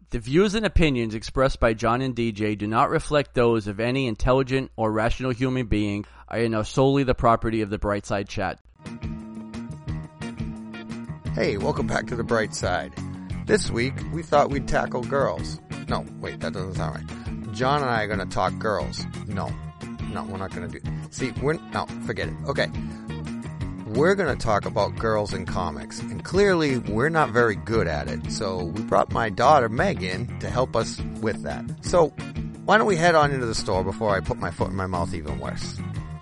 The views and opinions expressed by John and DJ do not reflect those of any intelligent or rational human being and are solely the property of the Brightside Chat. Hey, welcome back to the Bright Side. This week, we thought we'd tackle girls. No, wait, that doesn't sound right. John and I are going to talk girls. No, we're not going to do... See, forget it. Okay. We're going to talk about girls in comics, and clearly we're not very good at it, so we brought my daughter Megan to help us with that. So, why don't we head on into the store before I put my foot in my mouth even worse?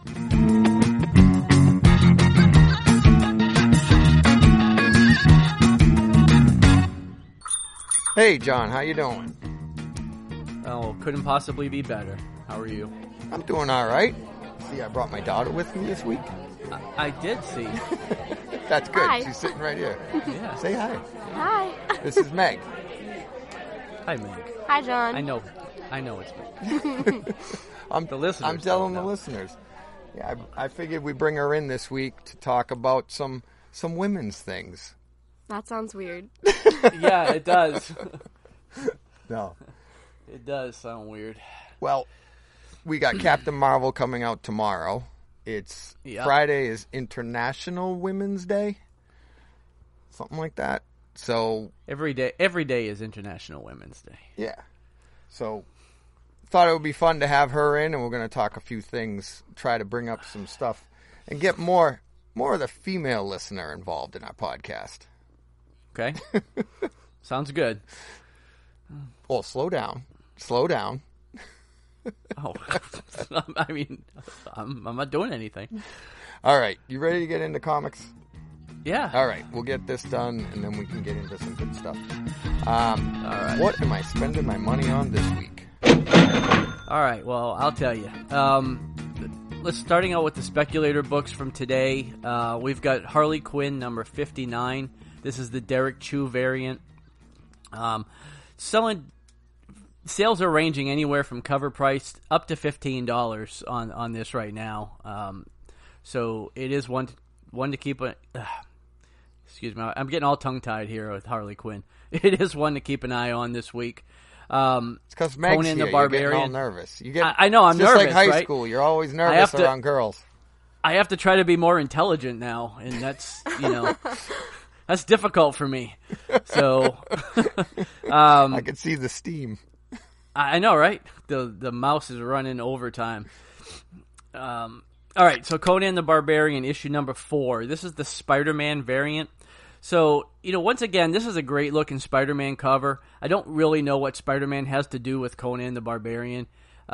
Hey John, how you doing? Oh, couldn't possibly be better. How are you? I'm doing alright. See, I brought my daughter with me this week. I did see. That's good. Hi. She's sitting right here. Yeah. Say hi. Hi. This is Meg. Hi, Meg. Hi, John. I know it's me. The listeners. I'm telling the don't know. listeners. Yeah, I figured we'd bring her in this week to talk about some women's things. That sounds weird. Yeah, it does. No. It does sound weird. Well, we got Captain Marvel coming out tomorrow. It's Friday is International Women's Day. Something like that. So Every day is International Women's Day. yeah. So thought it would be fun to have her in, and we're going to talk a few things, try to bring up some stuff, and get more of the female listener involved in our podcast. Okay? Sounds good. Well, slow down. Oh, I mean, I'm not doing anything. All right, you ready to get into comics? Yeah. All right, we'll get this done, and then we can get into some good stuff. All right. What am I spending my money on this week? All right. Well, I'll tell you. Let's starting out with the speculator books from today. We've got Harley Quinn number 59. This is the Derek Chu variant. Sales are ranging anywhere from cover price up to $15 on this right now. So it is one to keep excuse me, I'm getting all tongue-tied here with Harley Quinn. It is one to keep an eye on this week. It's because Meg's Conan here. the Barbarian. You're getting all nervous. I know, I'm it's just nervous, like high right? school. You're always nervous around girls. I have to try to be more intelligent now, and that's, that's difficult for me. So, I can see the steam. I know, right? The mouse is running overtime. All right, so Conan the Barbarian, issue number 4. This is the Spider-Man variant. So, once again, this is a great-looking Spider-Man cover. I don't really know what Spider-Man has to do with Conan the Barbarian.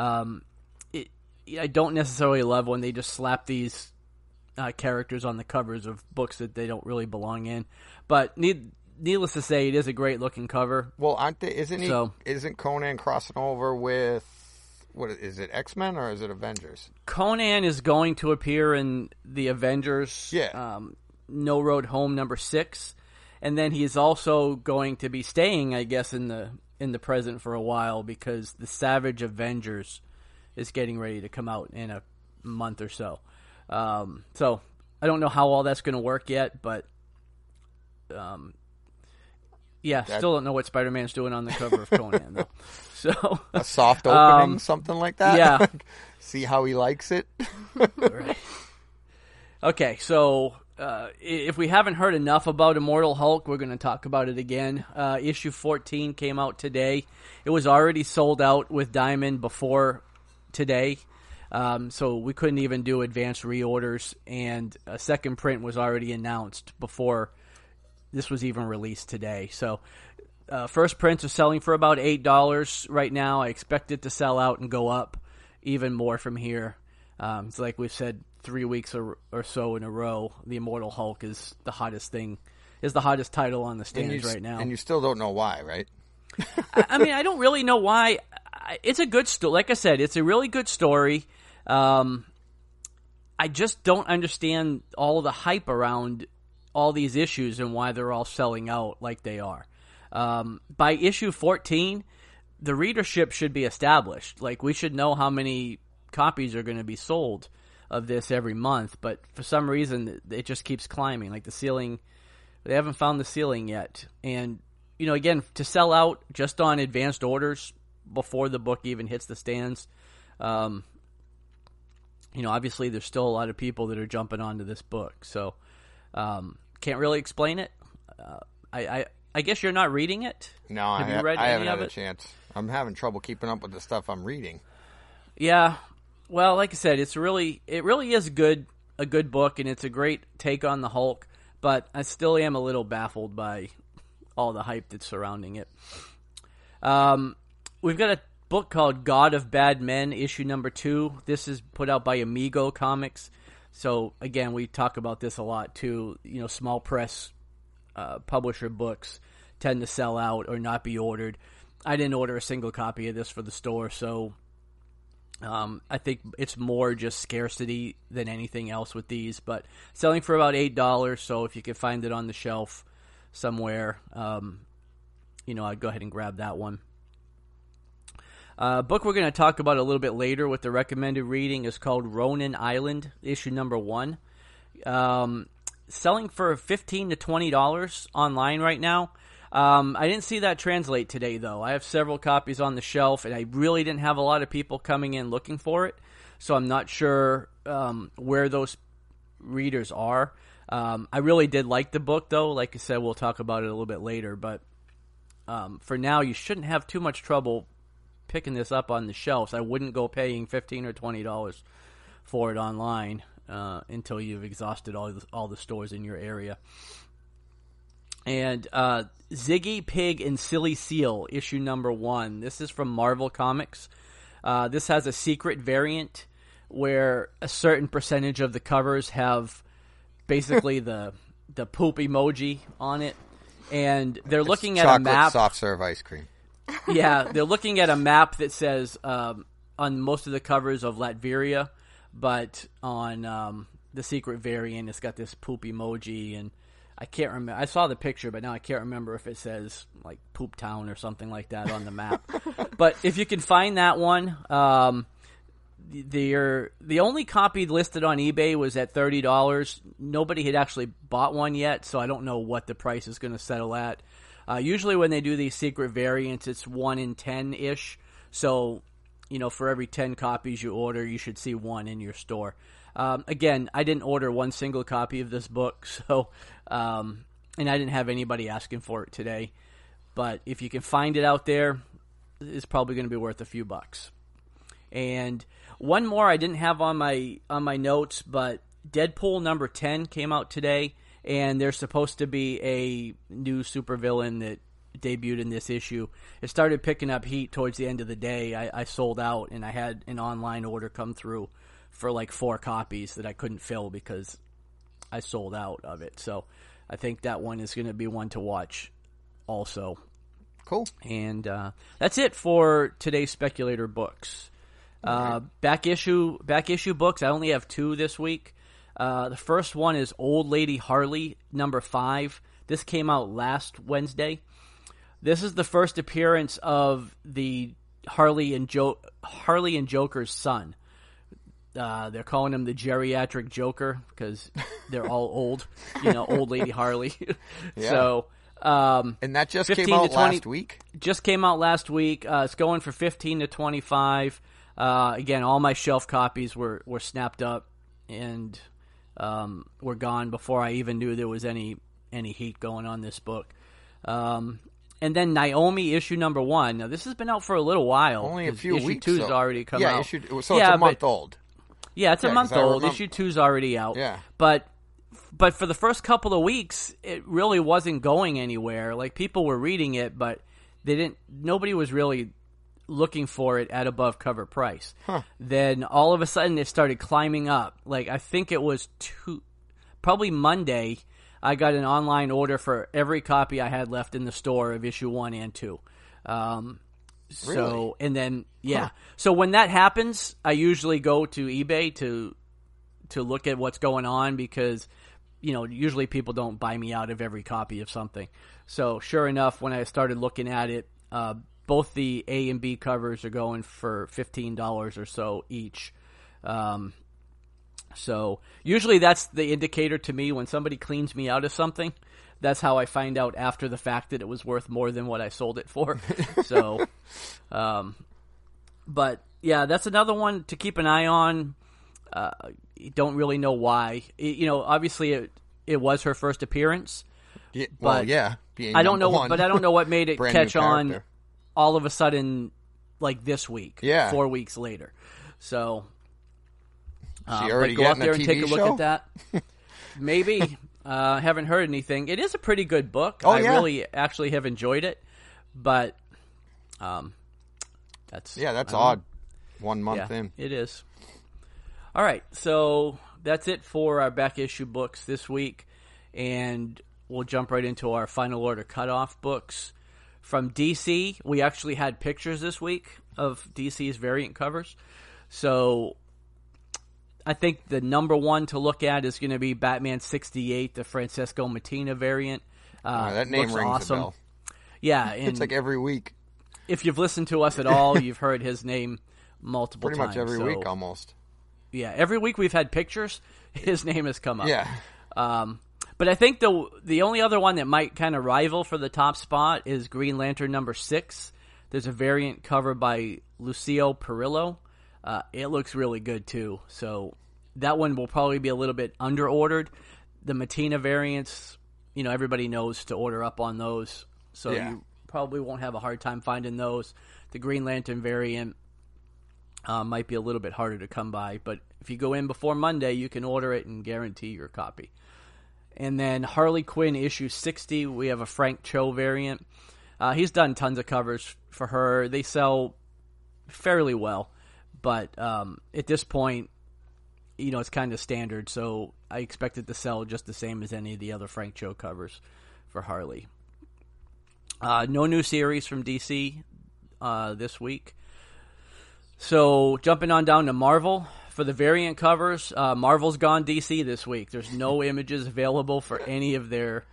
I don't necessarily love when they just slap these characters on the covers of books that they don't really belong in. But needless to say, it is a great-looking cover. Well, isn't Conan crossing over with, what is it, X-Men or is it Avengers? Conan is going to appear in the Avengers. Yeah. No Road Home number 6, and then he's also going to be staying, I guess, in the present for a while because the Savage Avengers is getting ready to come out in a month or so. So I don't know how all that's going to work yet, but still don't know what Spider-Man's doing on the cover of Conan though. So a soft opening, something like that. Yeah. See how he likes it. Right. Okay, so. If we haven't heard enough about Immortal Hulk, we're going to talk about it again. Issue 14 came out today. It was already sold out with Diamond before today, so we couldn't even do advanced reorders, and a second print was already announced before this was even released today. So first prints are selling for about $8 right now. I expect it to sell out and go up even more from here. It's like we've said 3 weeks or so in a row, the Immortal Hulk is the hottest title on the stands right now. And you still don't know why, right? I mean, I don't really know why. It's a good story. Like I said, it's a really good story. I just don't understand all the hype around all these issues and why they're all selling out like they are. By issue 14, the readership should be established. Like, we should know how many copies are going to be sold of this every month, but for some reason it just keeps climbing. Like the ceiling, they haven't found the ceiling yet. And again, to sell out just on advanced orders before the book even hits the stands, obviously there's still a lot of people that are jumping onto this book. So, can't really explain it. I guess you're not reading it? No, I haven't had a chance. I'm having trouble keeping up with the stuff I'm reading. Yeah. Well, like I said, it really is a good book, and it's a great take on the Hulk, but I still am a little baffled by all the hype that's surrounding it. We've got a book called God of Bad Men, issue number 2. This is put out by Amigo Comics. So, again, we talk about this a lot, too. Small press publisher books tend to sell out or not be ordered. I didn't order a single copy of this for the store, so I think it's more just scarcity than anything else with these. But selling for about $8, so if you can find it on the shelf somewhere, I'd go ahead and grab that one. Book we're going to talk about a little bit later with the recommended reading is called Ronin Island, issue number 1. Selling for $15 to $20 online right now. I didn't see that translate today, though. I have several copies on the shelf, and I really didn't have a lot of people coming in looking for it, so I'm not sure where those readers are. I really did like the book, though. Like I said, we'll talk about it a little bit later, but for now, you shouldn't have too much trouble picking this up on the shelves. I wouldn't go paying $15 or $20 for it online until you've exhausted all the stores in your area. And Ziggy, Pig, and Silly Seal, issue number 1. This is from Marvel Comics. This has a secret variant where a certain percentage of the covers have basically the poop emoji on it. And they're looking at a map. Soft serve ice cream. Yeah, they're looking at a map that says on most of the covers of Latveria, but on the secret variant, it's got this poop emoji, and I can't remember. I saw the picture, but now I can't remember if it says like Poop Town or something like that on the map. But if you can find that one, the only copy listed on eBay was at $30. Nobody had actually bought one yet, so I don't know what the price is going to settle at. Usually when they do these secret variants, it's 1 in 10-ish. So, for every 10 copies you order, you should see one in your store. Again, I didn't order one single copy of this book, so and I didn't have anybody asking for it today. But if you can find it out there, it's probably going to be worth a few bucks. And one more I didn't have on my notes, but Deadpool number 10 came out today, and there's supposed to be a new supervillain that debuted in this issue. It started picking up heat towards the end of the day. I sold out, and I had an online order come through for like 4 copies that I couldn't fill because I sold out of it. So I think that one is going to be one to watch also. Cool. And that's it for today's Speculator books. Back issue books, I only have 2 this week. The first one is Old Lady Harley, number 5. This came out last Wednesday. This is the first appearance of the Harley and Joker's son. They're calling him the geriatric Joker because they're all old, Old Lady Harley. Yeah. So, and that just came out last week? Just came out last week. It's going for $15 to $25. Again, all my shelf copies were snapped up and were gone before I even knew there was any heat going on this book. And then Naomi, issue number 1. Now, this has been out for a little while. Only a few weeks. Issue 2's already come out. It's a month old. Yeah, it's a month old. Issue 2's already out. Yeah. But for the first couple of weeks, it really wasn't going anywhere. Like, people were reading it, but nobody was really looking for it at above cover price. Huh. Then all of a sudden it started climbing up. Like, I think it was probably Monday, I got an online order for every copy I had left in the store of issue 1 and 2. Really? And then, yeah. Huh. So when that happens, I usually go to eBay to look at what's going on because, usually people don't buy me out of every copy of something. So sure enough, when I started looking at it, both the A and B covers are going for $15 or so each. So usually that's the indicator to me when somebody cleans me out of something that's how I find out after the fact that it was worth more than what I sold it for. So, but yeah, that's another one to keep an eye on. You don't really know why. Obviously it was her first appearance. Yeah, but I don't know. But I don't know what made it catch on all of a sudden, like this week. Yeah, 4 weeks later. So, she already go out there and TV take a look show? at that. Maybe. Haven't heard anything. It is a pretty good book. Oh, I yeah. really actually have enjoyed it, but that's odd. 1 month in. It is. All right, so that's it for our back issue books this week, and we'll jump right into our final order cutoff books. From DC, we actually had pictures this week of DC's variant covers, so I think the number one to look at is going to be Batman 68, the Francesco Mattina variant. That name rings awesome. a bell. Yeah, and It's like every week. if you've listened to us at all, you've heard his name multiple Pretty times. much every week almost. Yeah, every week we've had pictures, his name has come up. Yeah. But I think the only other one that might kind of rival for the top spot is Green Lantern number 6. There's a variant cover by Lucio Perillo. It looks really good too. So that one will probably be a little bit under ordered. The Mattina variants, everybody knows to order up on those. So you probably won't have a hard time finding those. The Green Lantern variant might be a little bit harder to come by. But if you go in before Monday, you can order it and guarantee your copy. And then Harley Quinn issue 60, we have a Frank Cho variant. He's done tons of covers for her. They sell fairly well. But at this point, it's kind of standard. So I expect it to sell just the same as any of the other Frank Cho covers for Harley. No new series from DC this week. So jumping on down to Marvel. For the variant covers, Marvel's gone DC this week. There's no images available for any of their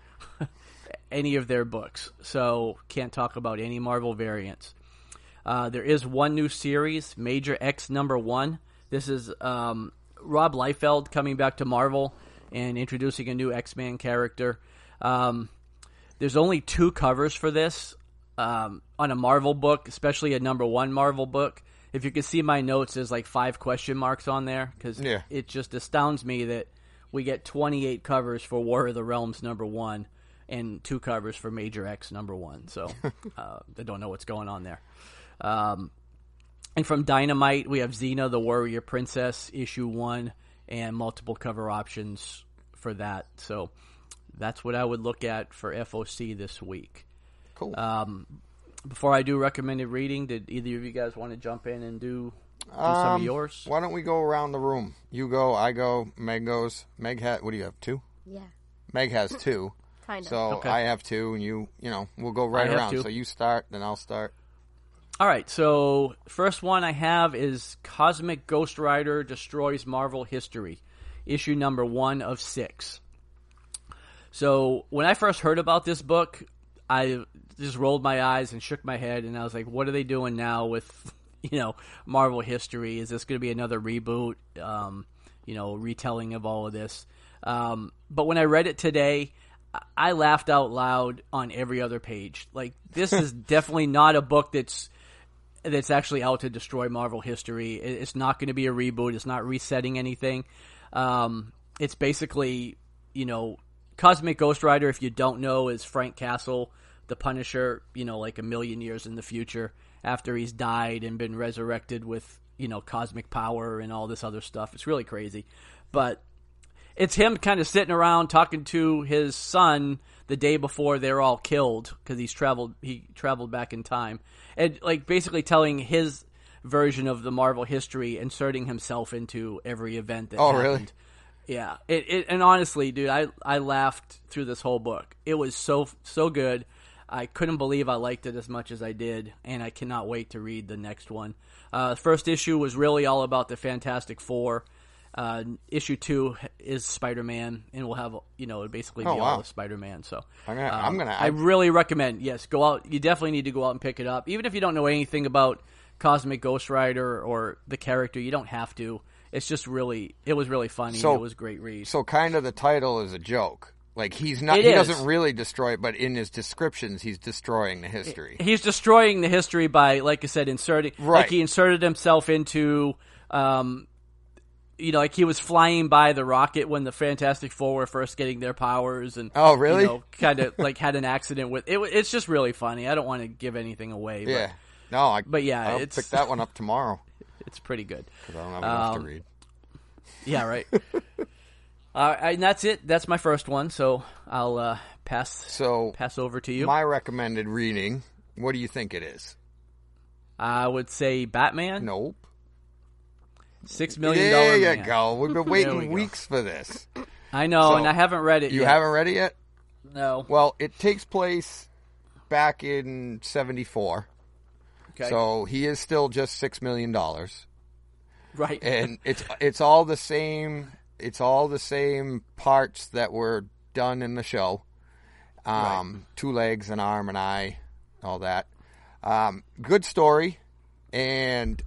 books, so can't talk about any Marvel variants. There is one new series, Major X #1. This is Rob Liefeld coming back to Marvel and introducing a new X-Man character. There's only 2 covers for this on a Marvel book, especially a #1 Marvel book. If you can see my notes, there's like 5 question marks on there because it just astounds me that we get 28 covers for War of the Realms #1 and 2 covers for Major X #1. So I don't know what's going on there. And from Dynamite, we have Xena, the Warrior Princess, issue 1, and multiple cover options for that. So that's what I would look at for FOC this week. Cool. Before I do recommended reading, did either of you guys want to jump in and do some of yours? Why don't we go around the room? You go, I go, Meg goes. Meg what do you have, 2? Yeah. Meg has 2. Kind of. So Okay. I have 2, and we'll go right I have around. 2. So you start, then I'll start. All right, so first one I have is Cosmic Ghost Rider Destroys Marvel History, issue #1 of 6. So when I first heard about this book, I just rolled my eyes and shook my head, and I was like, what are they doing now with, Marvel history? Is this going to be another reboot, retelling of all of this? But when I read it today, I laughed out loud on every other page. Like, this is definitely not a book that's actually out to destroy Marvel history. It's not going to be a reboot. It's not resetting anything. It's basically, Cosmic Ghost Rider, if you don't know, is Frank Castle, the Punisher, like a million years in the future after he's died and been resurrected with, cosmic power and all this other stuff. It's really crazy. But it's him kind of sitting around talking to his son the day before they're all killed because he traveled back in time. And like basically telling his version of the Marvel history, inserting himself into every event that happened. Really? Yeah. And honestly, dude, I laughed through this whole book. It was so good. I couldn't believe I liked it as much as I did, and I cannot wait to read the next one. First issue was really all about the Fantastic Four. Issue 2 is Spider-Man, and we'll have, it'll basically be all of Spider-Man. So I really recommend, yes, go out. You definitely need to go out and pick it up. Even if you don't know anything about Cosmic Ghost Rider or the character, you don't have to. It's just it was really funny. It was a great read. So kind of the title is a joke. Like he's not. It He is. doesn't really destroy it, but in his descriptions, he's destroying the history. He's destroying the history by, like I said, inserting. Right. Like he inserted himself into. Like he was flying by the rocket when the Fantastic Four were first getting their powers, and Oh, really? Kind of like had an accident with it. It's just really funny. I don't want to give anything away. Yeah. I'll it's pick that one up tomorrow it's pretty good. because I don't have enough to read. Yeah, right. And that's it. That's my first one. So I'll pass over to you. My recommended reading. What do you think it is? I would say Batman. Nope. $6 million. There you Man. go. We've been we waiting go. weeks for this. I know, So, and I haven't read it You yet. haven't read it yet? No. Well, it takes place back in 74. Okay. So he is still just $6 million. Right. And it's all the same. It's all the same parts that were done in the show. Right. 2 legs, an arm, an eye, all that. Good story, and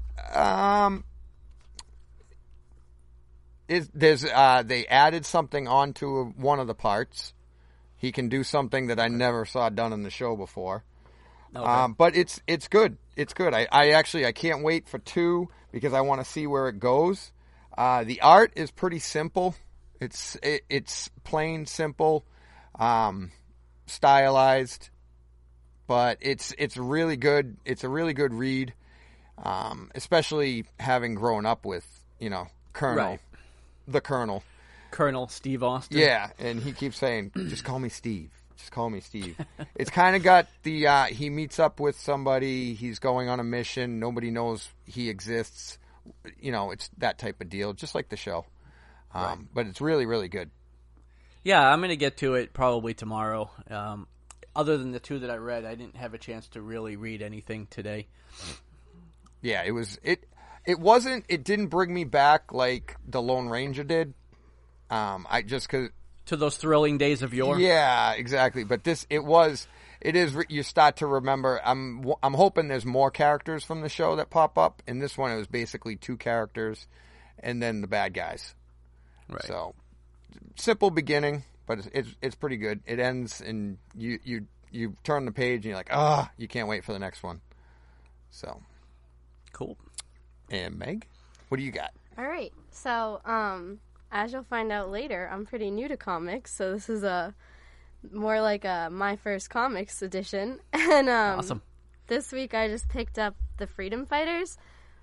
they added something onto one of the parts. He can do something that I never saw done in the show before. Okay. But it's good. It's good. I can't wait for 2 because I want to see where it goes. The art is pretty simple. It's plain simple, stylized, but it's really good. It's a really good read, especially having grown up with Colonel, Right. the Colonel. Colonel Steve Austin. Yeah, and he keeps saying, "Just call me Steve. Just call me Steve." It's kind of got the he meets up with somebody. He's going on a mission. Nobody knows he exists. It's that type of deal, just like the show. Right. But it's really, really good. Yeah, I'm going to get to it probably tomorrow. Other than the 2 that I read, I didn't have a chance to really read anything today. Yeah, it didn't bring me back like the Lone Ranger did. To those thrilling days of yore. Yeah, exactly. But you start to remember. I'm hoping there's more characters from the show that pop up. In this one, it was basically 2 characters, and then the bad guys. Right. So simple beginning, but it's pretty good. It ends, and you turn the page, and you're like, you can't wait for the next one. So Cool. And Meg, what do you got? All right. So, as you'll find out later, I'm pretty new to comics, so this is more like my first comics edition. And Awesome. This week I just picked up the Freedom Fighters.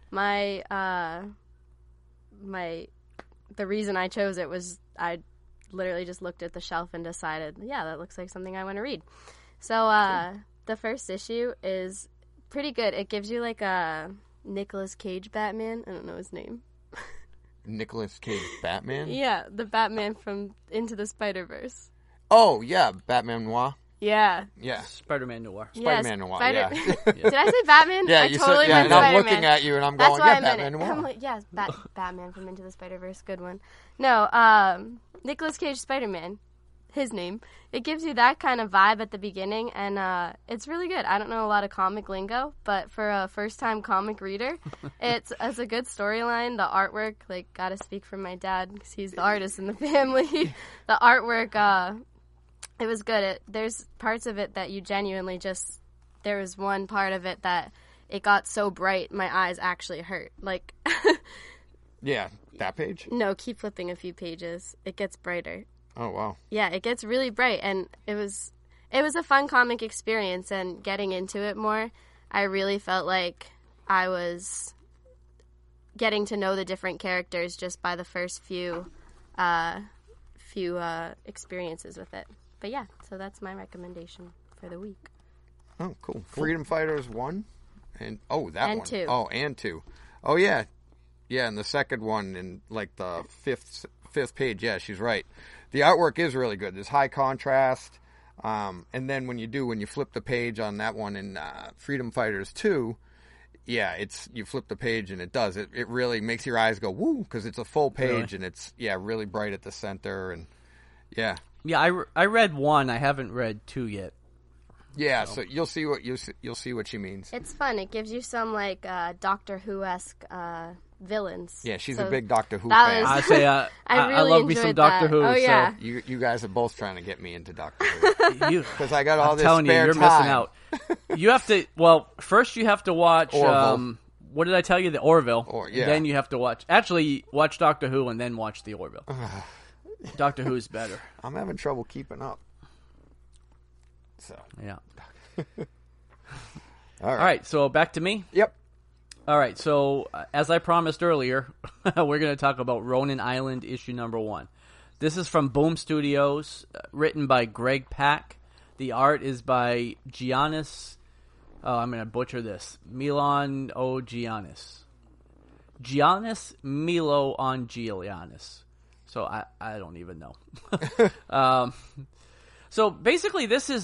The reason I chose it was I literally just looked at the shelf and decided, yeah, that looks like something I want to read. So the first issue is pretty good. It gives you like a Nicolas Cage Batman. I don't know his name. Nicolas Cage Batman? Yeah, the Batman from Into the Spider-Verse. Oh, yeah, Batman Noir. Yeah. Yeah. Spider-Man Noir. Spider-Man Noir, yeah. Did I say Batman? Yeah, I you totally said, yeah, meant and I'm Spider-Man. looking at you and I'm That's going, why yeah, I meant Batman it. Noir. I'm like, yes, Batman from Into the Spider-Verse, good one. No, Nicolas Cage Spider-Man, his name. It gives you that kind of vibe at the beginning, and it's really good. I don't know a lot of comic lingo, but for a first-time comic reader, it's a good storyline. The artwork, like, gotta speak for my dad, because he's the artist in the family. The artwork, it was good. There's parts of it that you genuinely just... There was one part of it that it got so bright, my eyes actually hurt. Like... Yeah, that page? No, keep flipping a few pages. It gets brighter. Oh, wow. Yeah, it gets really bright, and it was a fun comic experience, and getting into it more, I really felt like I was getting to know the different characters just by the first few experiences with it. But yeah, so that's my recommendation for the week. Oh, cool. Freedom Fighters 1? And that And one. 2. Oh, and 2. Oh, yeah. Yeah, and the second one in, like, the fifth page, yeah, she's right. The artwork is really good. There's high contrast. And then when you flip the page on that one in Freedom Fighters 2, yeah, you flip the page and it does. It really makes your eyes go, woo, because it's a full page Really? and it's, yeah, really bright at the center. And, yeah. Yeah, I read 1. I haven't read 2 yet. Yeah, so you'll see what she means. It's fun. It gives you some, like, Doctor Who-esque villains. Yeah, she's So a big Doctor Who that fan. was- I say I I really love me some enjoyed Doctor that. Who. Oh, yeah. You guys are both trying to get me into Doctor Who. So you, Because I got all I'm this telling you, spare you're time. missing out. You have to. Well, first you have to watch. Orville. What did I tell you? The Orville. Yeah. Then you have to watch. Actually, watch Doctor Who and then watch the Orville. Doctor Who's better. I'm having trouble keeping up. So, Yeah. all All right. So back to me. Yep. All right. So as I promised earlier, we're going to talk about Ronin Island issue number 1. This is from Boom Studios, written by Greg Pak. The art is by Giannis. Oh, I'm going to butcher this. Milan O. Giannis. Giannis Milo on Giannis. So I don't even know. So basically, this is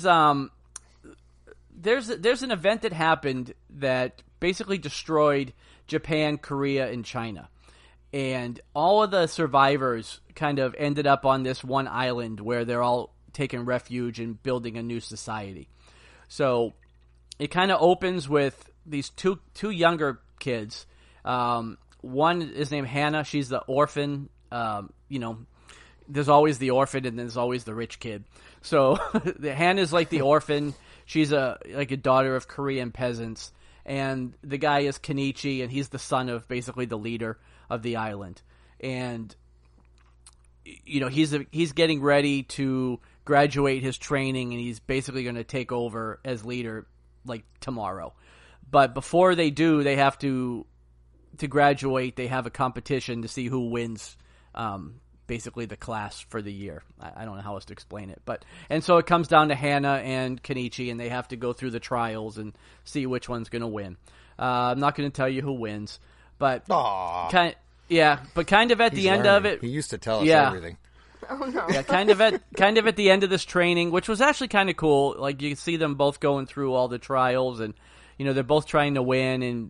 there's an event that happened that basically destroyed Japan, Korea, and China, and all of the survivors kind of ended up on this one island where they're all taking refuge and building a new society. So it kind of opens with these two younger kids. One is named Hannah. She's the orphan. There's always the orphan and there's always the rich kid. So Hannah's like the orphan. She's a daughter of Korean peasants. And the guy is Kenichi, and he's the son of basically the leader of the island. And he's getting ready to graduate his training, and he's basically going to take over as leader like tomorrow. But before they do, they have to graduate. They have a competition to see who wins basically the class for the year. I don't know how else to explain it. And so it comes down to Hannah and Kenichi, and they have to go through the trials and see which one's going to win. I'm not going to tell you who wins, but kind of at the end of it, he used to tell us everything. Oh no. yeah, kind of at the end of this training, which was actually kind of cool. Like you see them both going through all the trials, and they're both trying to win, and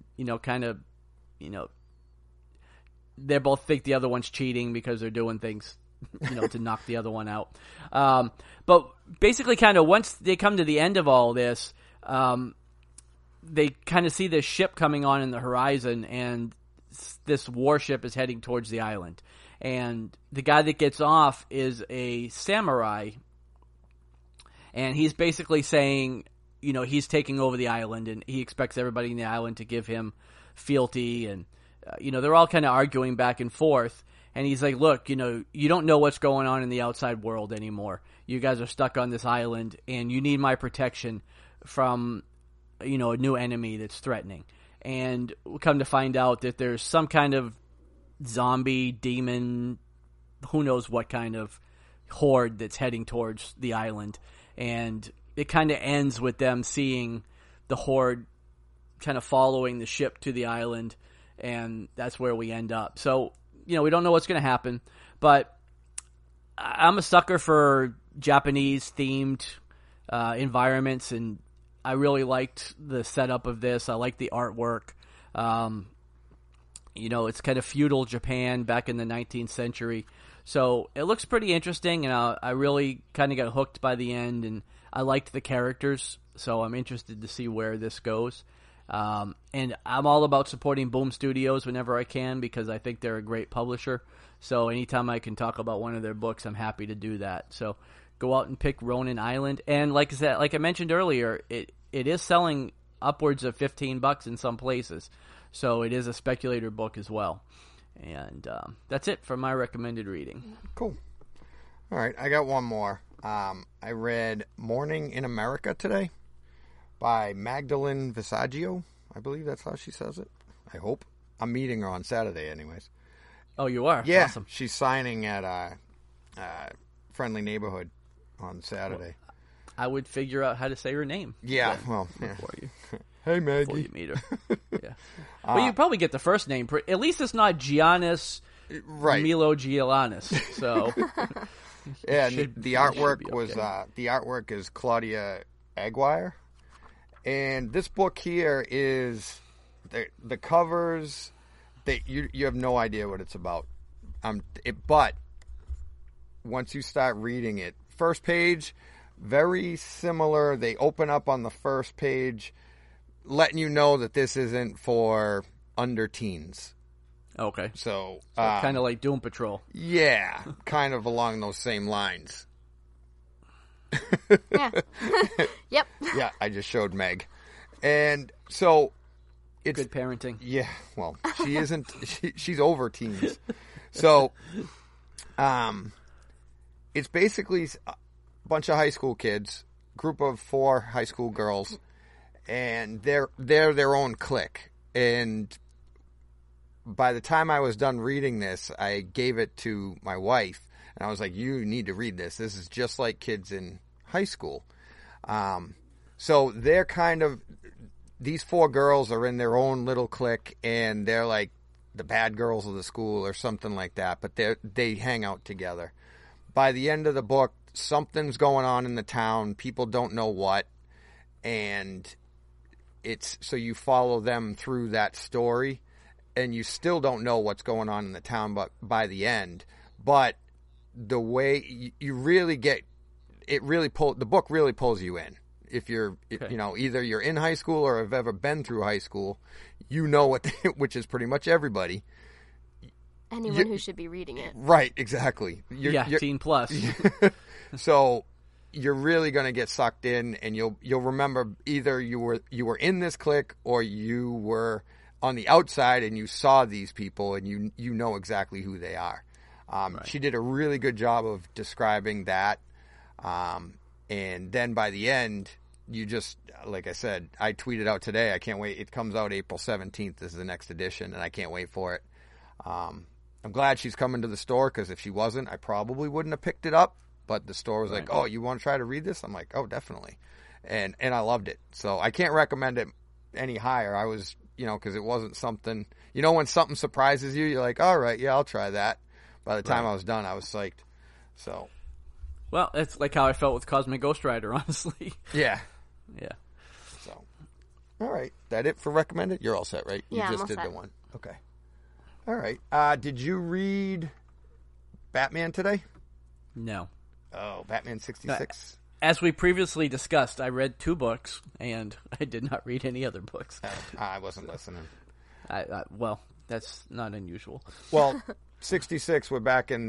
they both think the other one's cheating because they're doing things, to knock the other one out. But basically, kind of once they come to the end of all this, they kind of see this ship coming on in the horizon, and this warship is heading towards the island. And the guy that gets off is a samurai, and he's basically saying, he's taking over the island, and he expects everybody in the island to give him fealty, and they're all kind of arguing back and forth. And he's like, look, you don't know what's going on in the outside world anymore. You guys are stuck on this island, and you need my protection from, a new enemy that's threatening. And we come to find out that there's some kind of zombie, demon, who knows what kind of horde that's heading towards the island. And it kind of ends with them seeing the horde kind of following the ship to the island, and that's where we end up. So, we don't know what's going to happen, but I'm a sucker for Japanese-themed environments, and I really liked the setup of this. I like the artwork. It's kind of feudal Japan back in the 19th century. So it looks pretty interesting, and I really kind of got hooked by the end, and I liked the characters, so I'm interested to see where this goes. And I'm all about supporting Boom Studios whenever I can, because I think they're a great publisher. So anytime I can talk about one of their books, I'm happy to do that. So go out and pick Ronin Island. And like I mentioned earlier, it is selling upwards of $15 in some places. So it is a speculator book as well. And that's it for my recommended reading. Cool. All right, I got one more. I read Morning in America today by Magdalene Visaggio. I believe that's how she says it. I hope. I'm meeting her on Saturday anyways. Oh, you are? Yeah. Awesome. She's signing at Friendly Neighborhood on Saturday. I would figure out how to say her name. Yeah, well, before you hey, Maggie. before you meet her. Yeah. Well, you probably get the first name. At least it's not Giannis Right. Milo Giannis. So Yeah, should- the it should artwork be was okay. the artwork is Claudia Aguirre, and this book here is the covers. You have no idea what it's about, but once you start reading it, first page very similar. They open up on the first page, letting you know that this isn't for under teens. Okay. So, Kind of like Doom Patrol. yeah, kind of along those same lines. Yeah. Yep. Yeah, I just showed Meg. And so it's Good parenting. yeah, well, she isn't she's over teens. So it's basically a bunch of high school kids, group of 4 high school girls, and they're their own clique. And by the time I was done reading this, I gave it to my wife, and I was like, you need to read this. This is just like kids in high school. So they're kind of, these 4 girls are in their own little clique, and they're like the bad girls of the school or something like that, but they hang out together. By the end of the book, something's going on in the town. People don't know what, and so you follow them through that story, and you still don't know what's going on in the town, but by the end, but the way you really get, the book really pulls you in. If you're, either you're in high school or have ever been through high school, which is pretty much everybody. Anyone who should be reading it. Right, exactly. You're teen plus. So you're really going to get sucked in, and you'll remember either you were in this clique or you were on the outside and you saw these people and you know exactly who they are. Right. She did a really good job of describing that. And then by the end, you just, like I said, I tweeted out today, I can't wait. It comes out April 17th is the next edition, and I can't wait for it. I'm glad she's coming to the store, because if she wasn't, I probably wouldn't have picked it up. But the store was like, oh, you want to try to read this? I'm like, oh, definitely. And I loved it. So I can't recommend it any higher. I was, because it wasn't something, when something surprises you, you're like, all right, yeah, I'll try that. By the time I was done, I was psyched. So. Well, it's like how I felt with Cosmic Ghost Rider, honestly. Yeah. Yeah. So. All right. That it for recommended? You're all set, right? Yeah, You just I'm all did set. the one. Okay. All right. Did you read Batman today? No. Oh, Batman 66? As we previously discussed, I read 2 books, and I did not read any other books. I wasn't listening. Well, that's not unusual. Well, 66, we're back into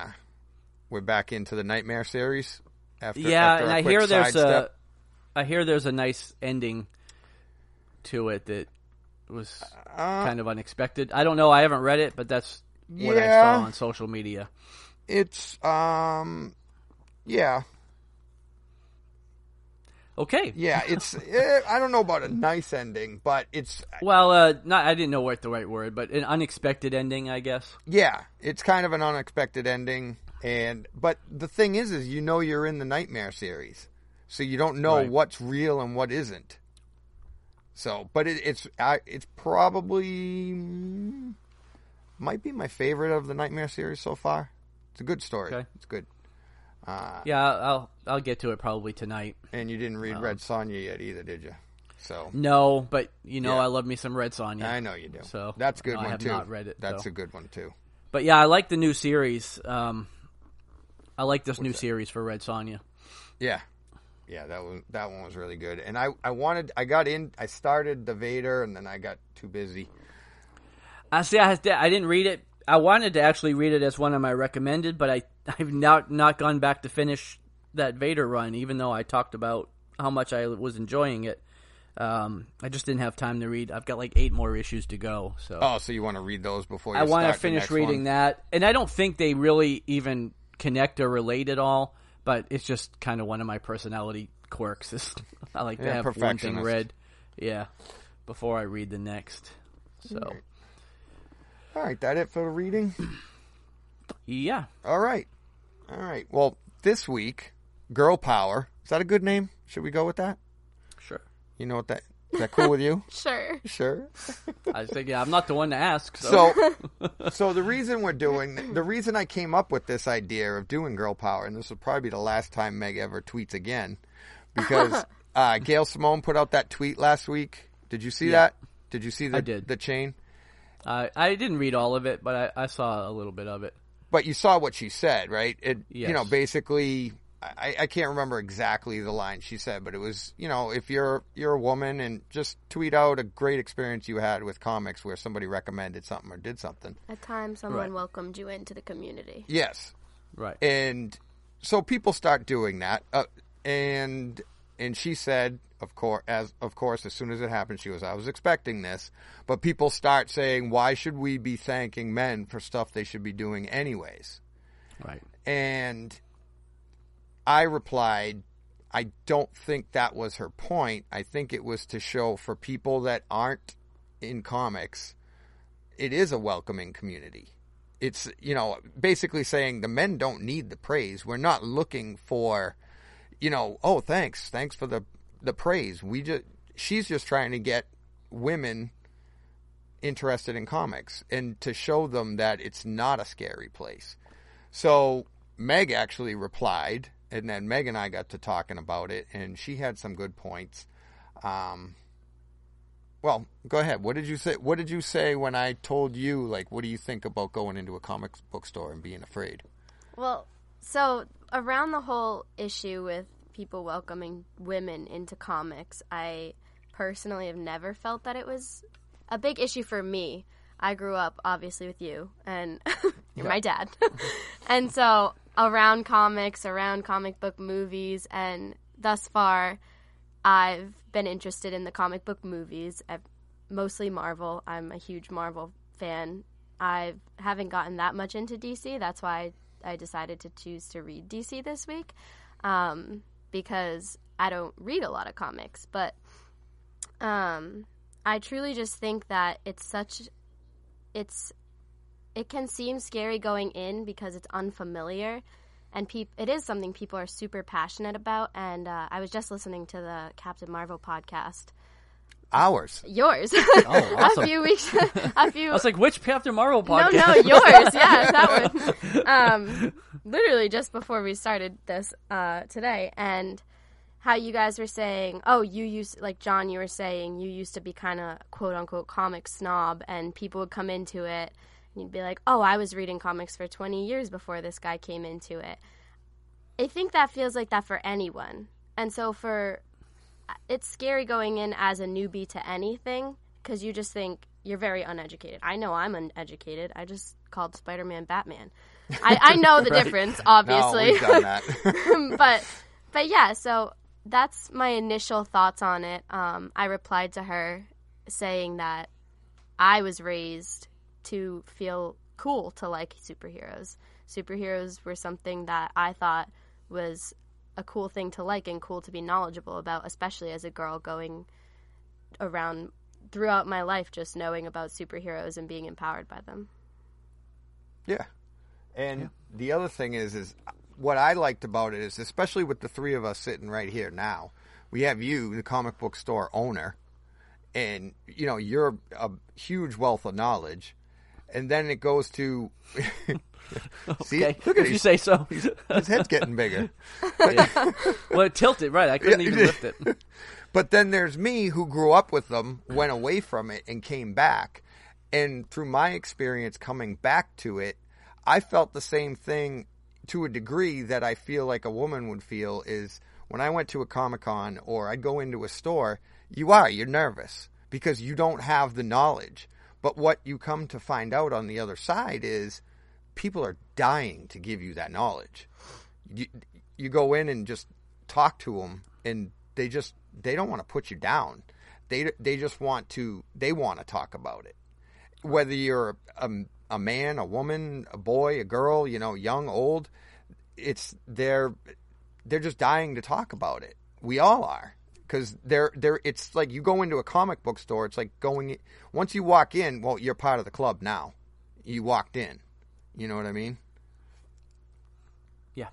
the Nightmare series. After and a quick sidestep. I hear there's a nice ending to it that was kind of unexpected. I don't know. I haven't read it, but that's what I saw on social media. It's yeah. Okay. Yeah, it's I don't know about a nice ending, but it's well, I didn't know what the right word, but an unexpected ending, I guess. Yeah, it's kind of an unexpected ending, but the thing is you're in the Nightmare series, so you don't know what's real and what isn't. So, but it's probably might be my favorite of the Nightmare series so far. It's a good story. Okay. It's good. Yeah, I'll get to it probably tonight. And you didn't read Red Sonja yet either, did you? So no, but I love me some Red Sonja. I know you do. So that's a good one I have too. not read it. That's a good one too. But yeah, I like the new series. I like this new series for Red Sonja. Yeah. Yeah, that one was really good. And I started the Vader, and then I got too busy. I didn't read it. I wanted to actually read it as one of my recommended, but I've not gone back to finish that Vader run, even though I talked about how much I was enjoying it. I just didn't have time to read. I've got like 8 more issues to go. So so you want to read those before you I want start to finish the next reading one? that, and I don't think they really even connect or relate at all. But it's just kind of one of my personality quirks. I like to have one thing read, before I read the next. So, all right, that it for the reading? Yeah. All right. Well, this week, Girl Power. Is that a good name? Should we go with that? Sure. You know what is that cool with you? Sure. I think I'm not the one to ask. So the reason I came up with this idea of doing Girl Power, and this will probably be the last time Meg ever tweets again, because Gail Simone put out that tweet last week. Did you see that? Did you see the chain? I didn't read all of it, but I saw a little bit of it. But you saw what she said, right? Yes. Basically I can't remember exactly the line she said, but it was, if you're a woman and just tweet out a great experience you had with comics where somebody recommended something or did something. At times, someone welcomed you into the community. Yes. Right. And so people start doing that. And she said, of course, as soon as it happened, she goes, I was expecting this. But people start saying, why should we be thanking men for stuff they should be doing anyways? Right. And I replied, I don't think that was her point. I think it was to show for people that aren't in comics, it is a welcoming community. It's, basically saying the men don't need the praise. We're not looking for, oh, thanks for the praise. She's just trying to get women interested in comics and to show them that it's not a scary place. So Meg actually replied, and then Meg and I got to talking about it, and she had some good points. Well, go ahead. What did you say? What did you say when I told you, what do you think about going into a comic book store and being afraid? Well, so around the whole issue with people welcoming women into comics, I personally have never felt that it was a big issue for me. I grew up, obviously, with you, and you're my dad. And so around comics, around comic book movies, and thus far, I've been interested in the comic book movies, mostly Marvel. I'm a huge Marvel fan. I haven't gotten that much into DC. That's why I decided to choose to read DC this week, because I don't read a lot of comics. But I truly just think that it can seem scary going in because it's unfamiliar, and it is something people are super passionate about. And I was just listening to the Captain Marvel podcast. Ours. Yours. Oh, awesome. A few weeks. I was like, which Captain Marvel podcast? No, yours. Yeah, that one. Literally just before we started this today, and how you guys were saying, John, you were saying you used to be kind of quote unquote comic snob, and people would come into it. You'd be like, oh, I was reading comics for 20 years before this guy came into it. I think that feels like that for anyone. And so it's scary going in as a newbie to anything because you just think you're very uneducated. I know I'm uneducated. I just called Spider-Man Batman. I know the difference, obviously. No, we've done that. but yeah, so that's my initial thoughts on it. I replied to her saying that I was raised to feel cool to like superheroes. Superheroes were something that I thought was a cool thing to like and cool to be knowledgeable about, especially as a girl going around throughout my life just knowing about superheroes and being empowered by them. Yeah. And the other thing is what I liked about it is, especially with the three of us sitting right here now, we have you, the comic book store owner, and, you're a huge wealth of knowledge. And then it goes to, see, okay. look at you say so. His head's getting bigger. Well, it tilted, right. I couldn't even lift it. But then there's me who grew up with them, went away from it, and came back. And through my experience coming back to it, I felt the same thing to a degree that I feel like a woman would feel is when I went to a Comic-Con or I'd go into a store, you're nervous because you don't have the knowledge. But what you come to find out on the other side is people are dying to give you that knowledge. You go in and just talk to them, and they don't want to put you down. They just want to talk about it. Whether you're a man, a woman, a boy, a girl, young, old, they're just dying to talk about it. We all are. Because it's like you go into a comic book store. It's like once you walk in, well, you're part of the club now. You walked in. You know what I mean? Yeah.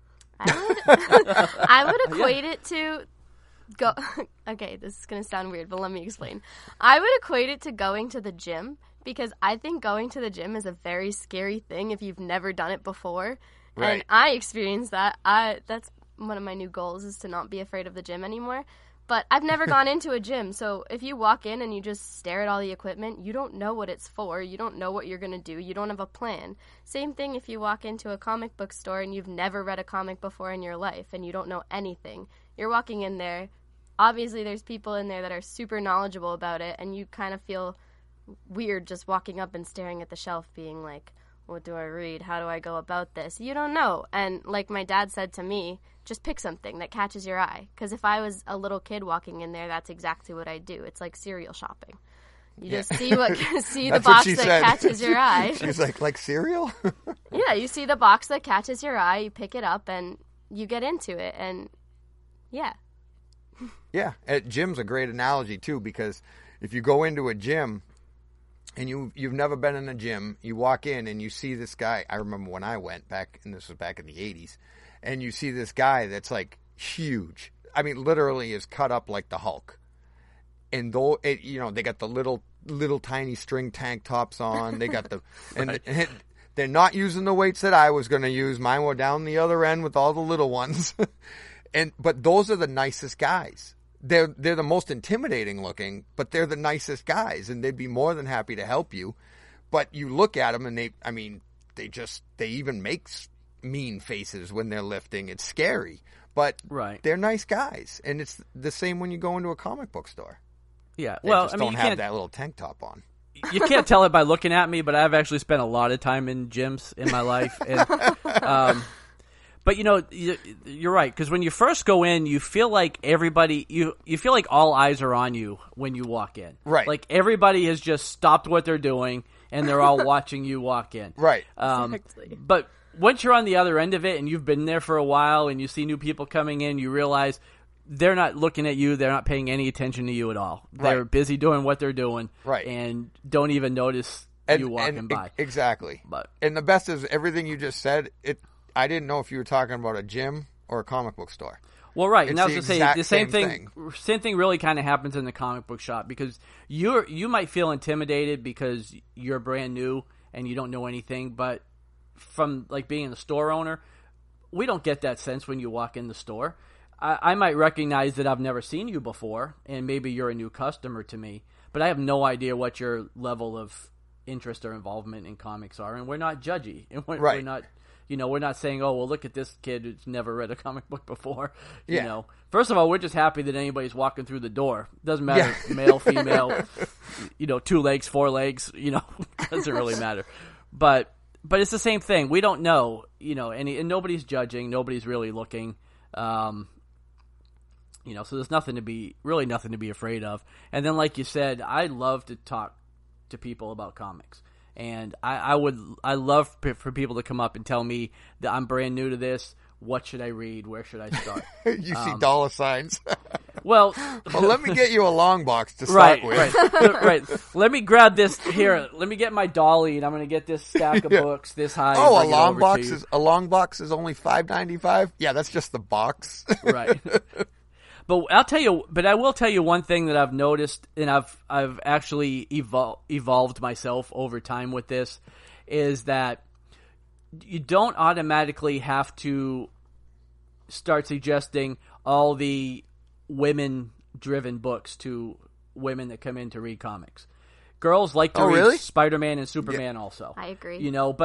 I would equate it to go. Okay, this is going to sound weird, but let me explain. I would equate it to going to the gym because I think going to the gym is a very scary thing if you've never done it before. Right. And I experienced that. That's one of my new goals is to not be afraid of the gym anymore. But I've never gone into a gym, so if you walk in and you just stare at all the equipment, you don't know what it's for. You don't know what you're going to do. You don't have a plan. Same thing if you walk into a comic book store and you've never read a comic before in your life and you don't know anything. You're walking in there. Obviously, there's people in there that are super knowledgeable about it, and you kind of feel weird just walking up and staring at the shelf being like, what do I read? How do I go about this? You don't know. And like my dad said to me, just pick something that catches your eye. Because if I was a little kid walking in there, that's exactly what I do. It's like cereal shopping. You just see the box that catches your eye. She's like cereal? Yeah, you see the box that catches your eye, you pick it up, and you get into it. And yeah. Yeah, gym's a great analogy, too, because if you go into a gym and you've never been in a gym, you walk in and you see this guy. I remember when I went back, and this was back in the 80s, and you see this guy that's like huge. I mean, literally is cut up like the Hulk. And though they got the little tiny string tank tops on. They got the and they're not using the weights that I was going to use. Mine were down the other end with all the little ones. But those are the nicest guys. They're the most intimidating looking, but they're the nicest guys, and they'd be more than happy to help you. But you look at them, and they even make mean faces when they're lifting. It's scary, but they're nice guys, and it's the same when you go into a comic book store. Yeah, they just don't have that little tank top on. You can't tell it by looking at me, but I've actually spent a lot of time in gyms in my life, and but you're right, because when you first go in, you feel like everybody, you feel like all eyes are on you when you walk in. Right. Like everybody has just stopped what they're doing and they're all watching you walk in. Right. Exactly. But once you're on the other end of it and you've been there for a while and you see new people coming in, you realize they're not looking at you, they're not paying any attention to you at all. They're busy doing what they're doing, and don't even notice you walking by. Exactly. And the best is everything you just said, I didn't know if you were talking about a gym or a comic book store. Well, right, and I was going to say the same thing really kind of happens in the comic book shop, because you might feel intimidated because you're brand new and you don't know anything, but from like being the store owner, we don't get that sense when you walk in the store. I might recognize that I've never seen you before, and maybe you're a new customer to me, but I have no idea what your level of interest or involvement in comics are, and we're not judgy, and we're not. We're not saying, oh, well, look at this kid who's never read a comic book before. You know, first of all, we're just happy that anybody's walking through the door. Doesn't matter, male, female, 2 legs, 4 legs, doesn't really matter. But it's the same thing. We don't know, and nobody's judging. Nobody's really looking. So there's nothing to be afraid of. And then, like you said, I love to talk to people about comics. And I love for people to come up and tell me that I'm brand new to this. What should I read? Where should I start? You see dollar signs. Well, let me get you a long box to start with. Right. Let me grab this here. Let me get my dolly, and I'm going to get this stack of books this high. Oh, a long box is only $5.95. Yeah, that's just the box. Right. But I will tell you one thing that I've noticed, and I've actually evolved myself over time with this, is that you don't automatically have to start suggesting all the women-driven books to women that come in to read comics. Girls like to read Spider-Man and Superman also. I agree.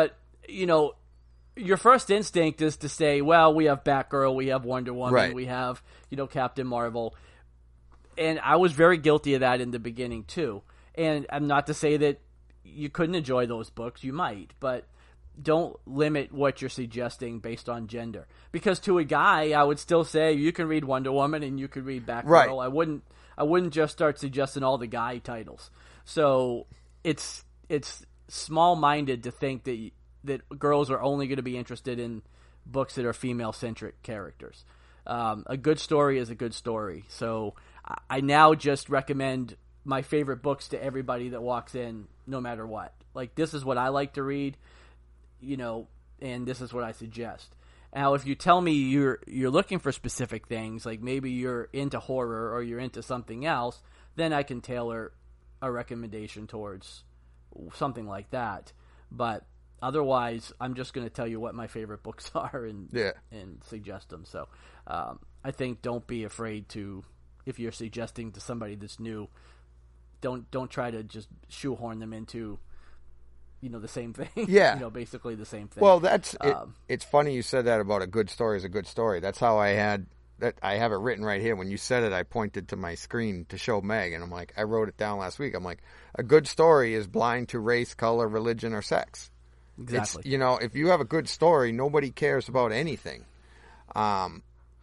Your first instinct is to say, well, we have Batgirl, we have Wonder Woman, we have, Captain Marvel. And I was very guilty of that in the beginning, too. And I'm not to say that you couldn't enjoy those books. You might. But don't limit what you're suggesting based on gender. Because to a guy, I would still say you can read Wonder Woman and you could read Batgirl. Right. I wouldn't just start suggesting all the guy titles. So it's small-minded to think that girls are only going to be interested in books that are female-centric characters. A good story is a good story. So I now just recommend my favorite books to everybody that walks in, no matter what. Like, this is what I like to read, and this is what I suggest. Now, if you tell me you're looking for specific things, like maybe you're into horror or you're into something else, then I can tailor a recommendation towards something like that. But otherwise, I'm just going to tell you what my favorite books are and suggest them. So I think don't be afraid to if you're suggesting to somebody that's new, don't try to just shoehorn them into, the same thing. Yeah. Basically the same thing. Well, that's it. It's funny you said that about a good story is a good story. That's how I have it written right here. When you said it, I pointed to my screen to show Meg, and I'm like, I wrote it down last week. I'm like, a good story is blind to race, color, religion, or sex. Exactly. It's, if you have a good story, nobody cares about anything. And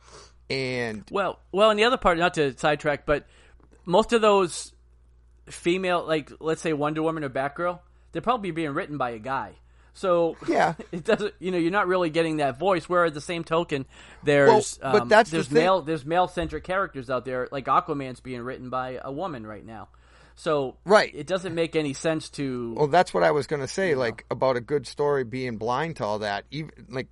and the other part, not to sidetrack, but most of those female, like let's say Wonder Woman or Batgirl, they're probably being written by a guy. So yeah, it doesn't. You're not really getting that voice. Where at the same token, there's but that's there's the thing. there's male centric characters out there. Like Aquaman's being written by a woman right now. So right, it doesn't make any sense to. Well, that's what I was going to say. Like about a good story being blind to all that. Even like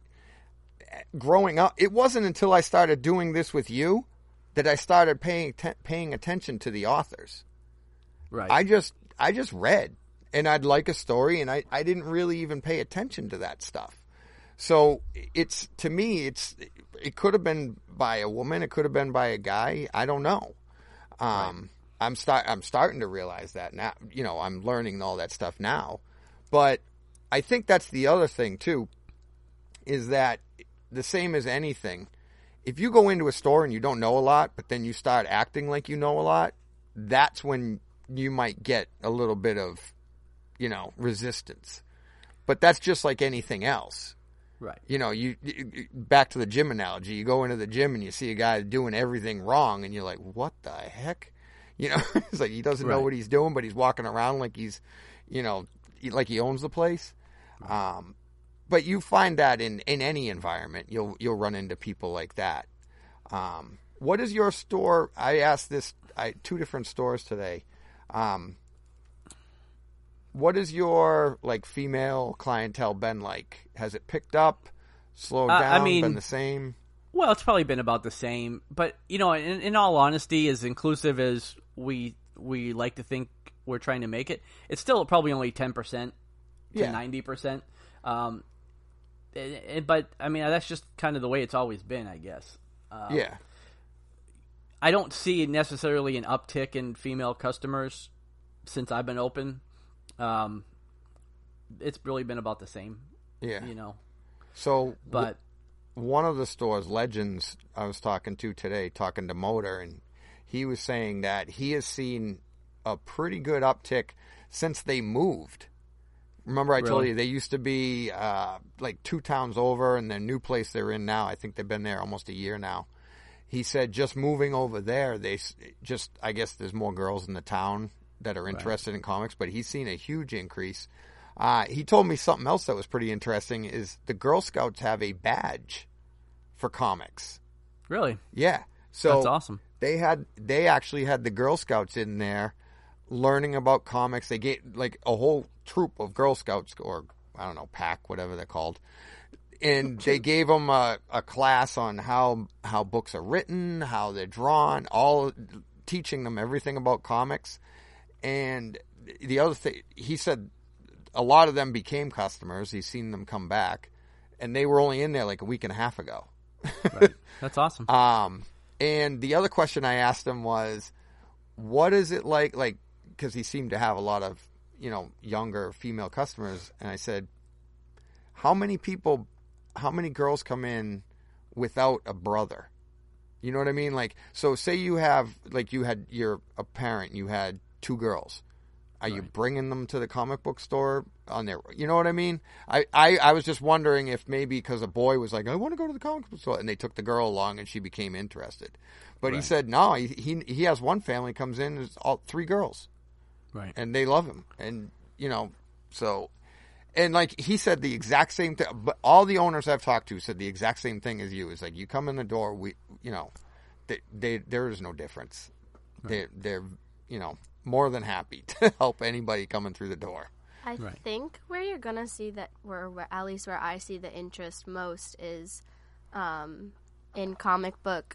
growing up, it wasn't until I started doing this with you that I started paying attention to the authors. Right. I just read. And I'd like a story, and I didn't really even pay attention to that stuff. So to me, it could have been by a woman, it could have been by a guy. I don't know. Right. I'm starting to realize that now. I'm learning all that stuff now. But I think that's the other thing too, is that the same as anything. If you go into a store and you don't know a lot, but then you start acting like you know a lot, that's when you might get a little bit of resistance. But that's just like anything else. Right. You back to the gym analogy, you go into the gym and you see a guy doing everything wrong and you're like, what the heck? It's like he doesn't know what he's doing, but he's walking around like he's, like he owns the place. Right. But you find that in any environment, you'll run into people like that. What is your store? I asked this, 2 different stores today. What is your female clientele been like? Has it picked up, slowed down, been the same? Well, it's probably been about the same. But in all honesty, as inclusive as we like to think we're trying to make it, it's still probably only 10% to 90%. But that's just kind of the way it's always been, I guess. Yeah. I don't see necessarily an uptick in female customers since I've been open. It's really been about the same. Yeah. So, but one of the stores, Legends, I was talking to today, talking to Motor, and he was saying that he has seen a pretty good uptick since they moved. Remember I told you they used to be 2 towns over, and their new place they're in now, I think they've been there almost a year now. He said just moving over there, I guess there's more girls in the town that are interested in comics, but he's seen a huge increase. He told me something else that was pretty interesting is the Girl Scouts have a badge for comics. Really? Yeah. So that's awesome. They actually had the Girl Scouts in there learning about comics. They gave a whole troop of Girl Scouts, or I don't know, pack, whatever they're called. And they gave them a class on how books are written, how they're drawn, teaching them everything about comics. And the other thing, he said a lot of them became customers. He's seen them come back. And they were only in there a week and a half ago. Right. That's awesome. And the other question I asked him was, what is it like, because he seemed to have a lot of, younger female customers. And I said, how many girls come in without a brother? You know what I mean? So say you have, you're a parent, you had 2 girls. Are you bringing them to the comic book store on their, you know what I mean? I was just wondering if maybe because a boy was like, I want to go to the comic book store, and they took the girl along and she became interested. But he said, no, he has one family comes in, it's all 3 girls. Right. And they love him. And, so, and he said the exact same thing, but all the owners I've talked to said the exact same thing as you. It's you come in the door, there is no difference. Right. They're more than happy to help anybody coming through the door. I think where you're gonna see that, where at least where I see the interest most is, in comic book,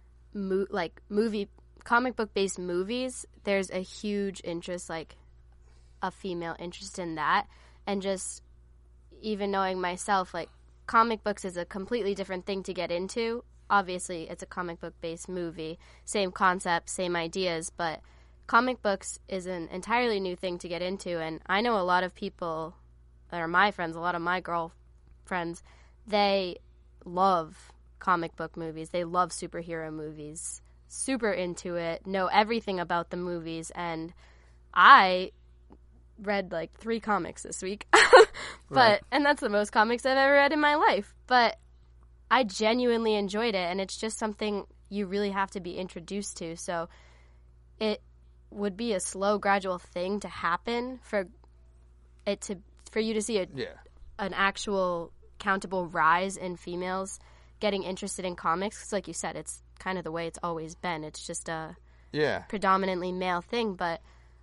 comic book based movies. There's a huge interest, a female interest in that, and just even knowing myself, comic books is a completely different thing to get into. obviously it's a comic book based movie, same concept, same ideas, but comic books is an entirely new thing to get into. And I know a lot of people that are my friends, a lot of my girlfriends, they love comic book movies. They love superhero movies, super into it, know everything about the movies. And I read like 3 comics this week, and that's the most comics I've ever read in my life. But I genuinely enjoyed it, and it's just something you really have to be introduced to. So it would be a slow, gradual thing to happen for you to see an actual countable rise in females getting interested in comics. 'Cause like you said, it's kind of the way it's always been. It's just a predominantly male thing, but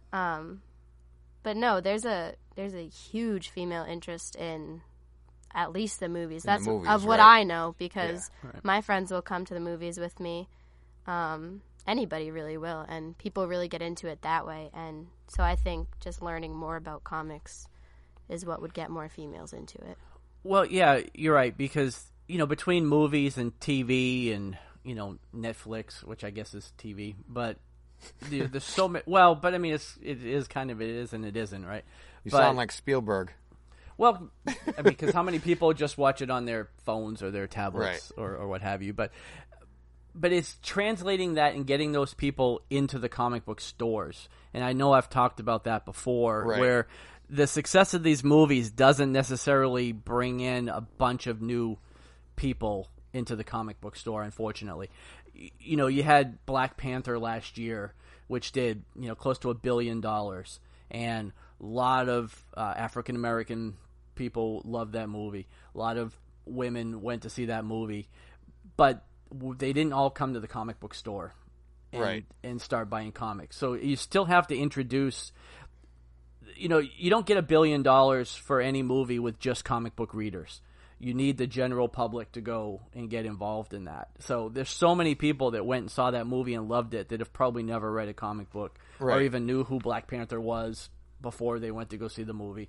no, there's a huge female interest in at least the movies. That's of what I know, because my friends will come to the movies with me. Anybody really will, and people really get into it that way. And so I think just learning more about comics is what would get more females into it. Well, yeah, you're right, because, between movies and TV and, Netflix, which I guess is TV, but there's so many. Well, but I mean, it is kind of, it is and it isn't, right? You sound like Spielberg. Well, I mean, because how many people just watch it on their phones or their tablets or what have you? But it's translating that and getting those people into the comic book stores. And I know I've talked about that before, where the success of these movies doesn't necessarily bring in a bunch of new people into the comic book store, unfortunately. You had Black Panther last year, which did, close to $1 billion. And a lot of African American people loved that movie. A lot of women went to see that movie. But they didn't all come to the comic book store and start buying comics. So you still have to introduce, you don't get $1 billion for any movie with just comic book readers. You need the general public to go and get involved in that. So there's so many people that went and saw that movie and loved it that have probably never read a comic book or even knew who Black Panther was before they went to go see the movie.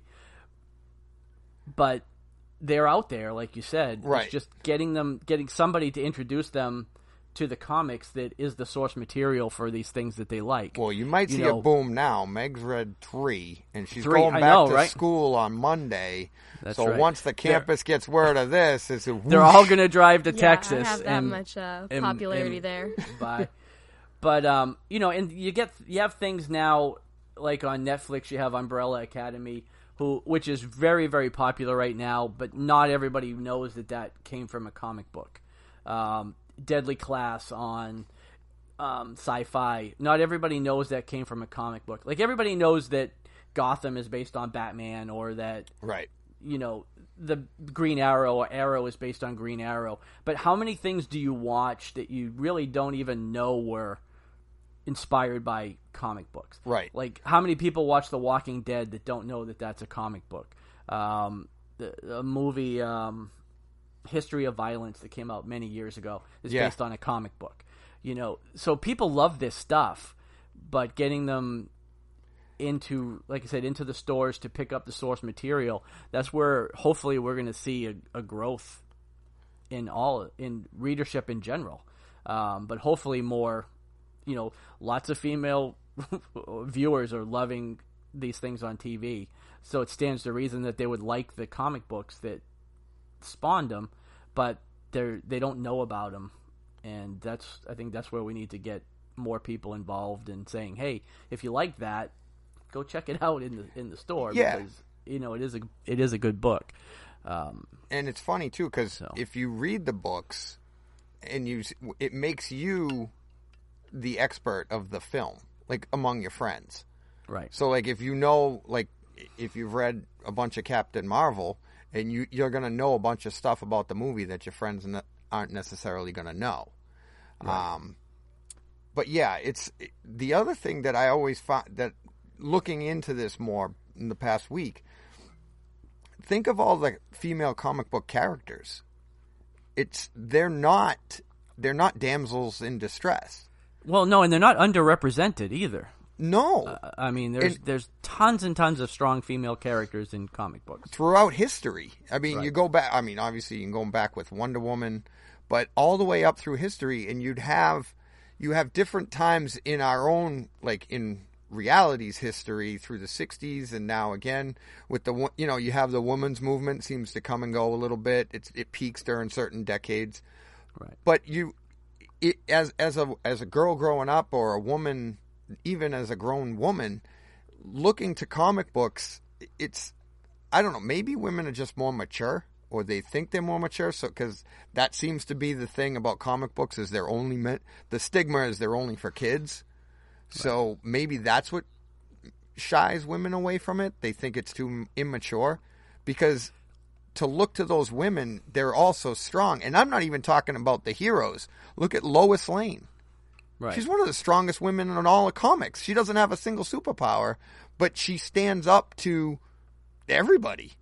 But they're out there, like you said. It's just getting somebody to introduce them to the comics that is the source material for these things that they like. Well, you might see a boom now. Meg's read 3, and she's going back to school on Monday. That's so once the campus gets word of this, it's a whoosh. They're all going to drive to Texas. I have that much popularity there. Bye. But and you have things now like on Netflix. You have Umbrella Academy, which is very, very popular right now, but not everybody knows that came from a comic book. Deadly Class on Sci-Fi. Not everybody knows that came from a comic book. Like, everybody knows that Gotham is based on Batman, or that the Green Arrow or Arrow is based on Green Arrow. But how many things do you watch that you really don't even know were inspired by comic books? Right. Like, how many people watch The Walking Dead that don't know that that's a comic book? The movie History of Violence that came out many years ago is based on a comic book. So people love this stuff, but getting them into, like I said, into the stores to pick up the source material, that's where hopefully we're going to see a growth in readership in general. But hopefully more, lots of female viewers are loving these things on TV. So it stands to reason that they would like the comic books that spawned them, but they don't know about them. And I think that's where we need to get more people involved in saying, hey, if you like that, go check it out in the store, because it is a good book. And it's funny too, because if you read the books and it makes you the expert of the film, like among your friends. Right. So like if you've read a bunch of Captain Marvel, and you're going to know a bunch of stuff about the movie that your friends aren't necessarily going to know. Right. But yeah, it's the other thing that I always find, that looking into this more in the past week, think of all the female comic book characters. They're not damsels in distress. Well, no, and they're not underrepresented either. No. I mean, there's tons and tons of strong female characters in comic books. Throughout history. I mean, you go back, obviously you can go back with Wonder Woman, but all the way up through history, and you have different times in our own, like in reality's history through the 60s, and now again with the, you know, you have the women's movement seems to come and go a little bit. It peaks during certain decades, right? But as a girl growing up, or a woman, even as a grown woman, looking to comic books, it's, I don't know, maybe women are just more mature, or they think they're more mature. So, because that seems to be the thing about comic books, is they're only meant, the stigma is they're only for kids. So maybe that's what shies women away from it. They think it's too immature, because to look to those women, they're all so strong. And I'm not even talking about the heroes. Look at Lois Lane. Right. She's one of the strongest women in all of comics. She doesn't have a single superpower, but she stands up to everybody.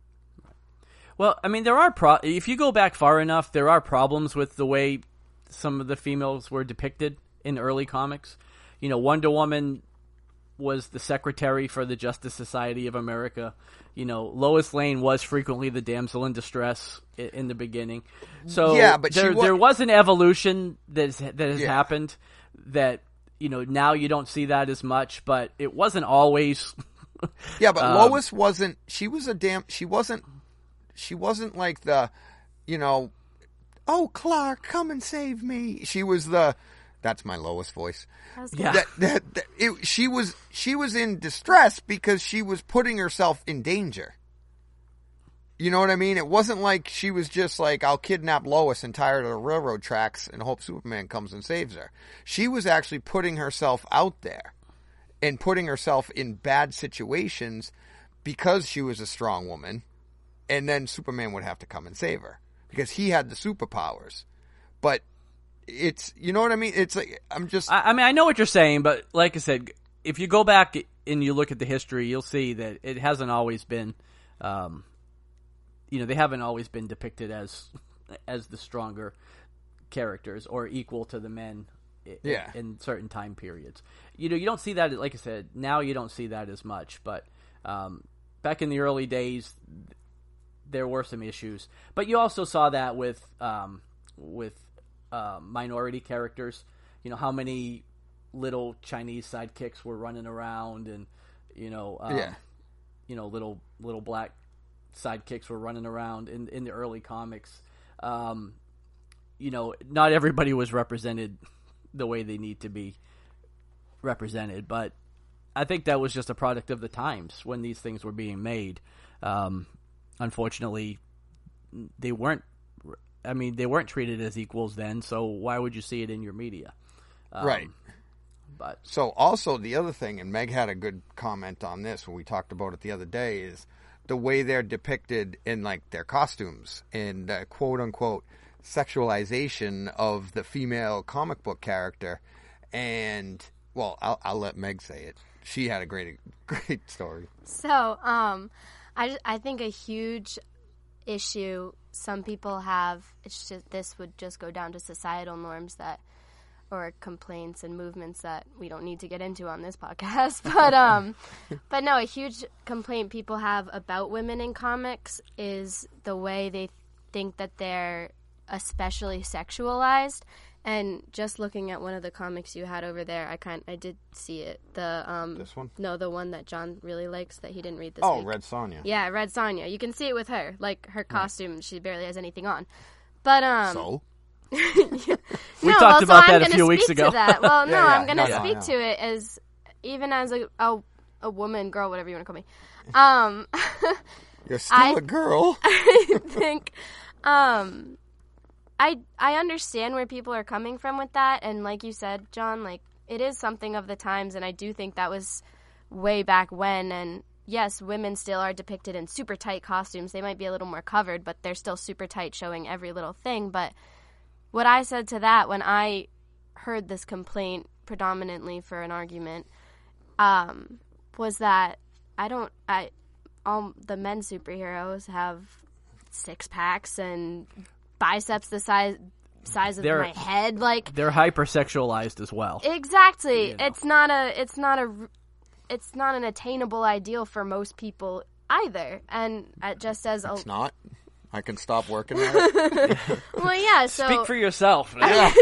Well, I mean, there are if you go back far enough, there are problems with the way some of the females were depicted in early comics. You know, Wonder Woman was the secretary for the Justice Society of America. You know, Lois Lane was frequently the damsel in distress in the beginning. So yeah, but there was an evolution that has happened that, you know, now you don't see that as much, but it wasn't always. Yeah, but Lois wasn't. She wasn't like the, you know, oh, Clark, come and save me. She was the. That's my Lois voice. Yeah. She was in distress because she was putting herself in danger. You know what I mean? It wasn't like she was just like, I'll kidnap Lois and tie her to the railroad tracks and hope Superman comes and saves her. She was actually putting herself out there and putting herself in bad situations because she was a strong woman. And then Superman would have to come and save her because he had the superpowers. But it's, you know what I mean? It's like, I mean, I know what you're saying, but like I said, if you go back and you look at the history, you'll see that it hasn't always been, you know, they haven't always been depicted as the stronger characters or equal to the men in certain time periods. You know, you don't see that, like I said, now you don't see that as much, but back in the early days, there were some issues. But you also saw that with minority characters. You know, how many little Chinese sidekicks were running around, and you know, you know, little black sidekicks were running around in the early comics. You know, not everybody was represented the way they need to be represented, but I think that was just a product of the times when these things were being made. Unfortunately, they weren't treated as equals then, so why would you see it in your media? Right. But so also the other thing, and Meg had a good comment on this when we talked about it the other day, is the way they're depicted in like their costumes and quote unquote sexualization of the female comic book character. And well, I'll let Meg say it. She had a great story. So, I think a huge issue some people have, it's just, this would just go down to societal norms that, or complaints and movements that we don't need to get into on this podcast. But no, a huge complaint people have about women in comics is the way they think that they're especially sexualized. And just looking at one of the comics you had over there, I did see it. This one? No, the one that John really likes that he didn't read this week. Oh, Red Sonja. Yeah, Red Sonja. You can see it with her. Like, her costume, she barely has anything on. But, So? We talked about that a few weeks ago. Well, no, I'm going to speak to it as, even as a woman, girl, whatever you want to call me. You're still a girl. I think, I understand where people are coming from with that, and like you said, John, like, it is something of the times, and I do think that was way back when, and yes, women still are depicted in super tight costumes. They might be a little more covered, but they're still super tight, showing every little thing. But what I said to that when I heard this complaint predominantly for an argument was that all the men superheroes have six-packs and biceps the size of my head, like they're hypersexualized as well. Exactly. You know. It's not an attainable ideal for most people either. And it just says It's not. I can stop working at it. Well, yeah. So Speak for yourself.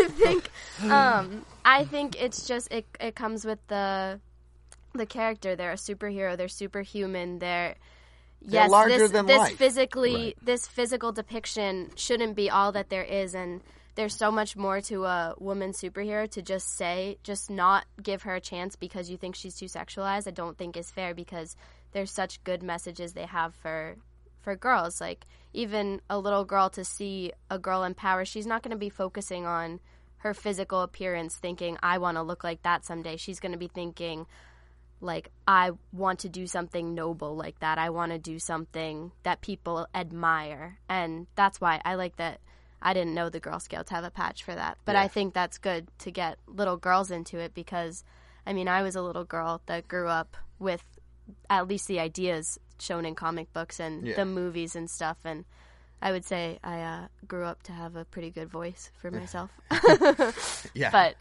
I think it's just it comes with the character. They're a superhero. They're superhuman. They're larger than life. This physical depiction shouldn't be all that there is, and there's so much more to a woman superhero. To just not give her a chance because you think she's too sexualized, I don't think is fair, because there's such good messages they have for girls. Like, even a little girl, to see a girl in power, she's not going to be focusing on her physical appearance thinking, I want to look like that someday. She's going to be thinking, like, I want to do something noble like that. I want to do something that people admire. And that's why I like that. I didn't know the Girl Scouts have a patch for that. But I think that's good to get little girls into it, because, I mean, I was a little girl that grew up with at least the ideas shown in comic books and the movies and stuff. And I would say I grew up to have a pretty good voice for myself. Yeah. But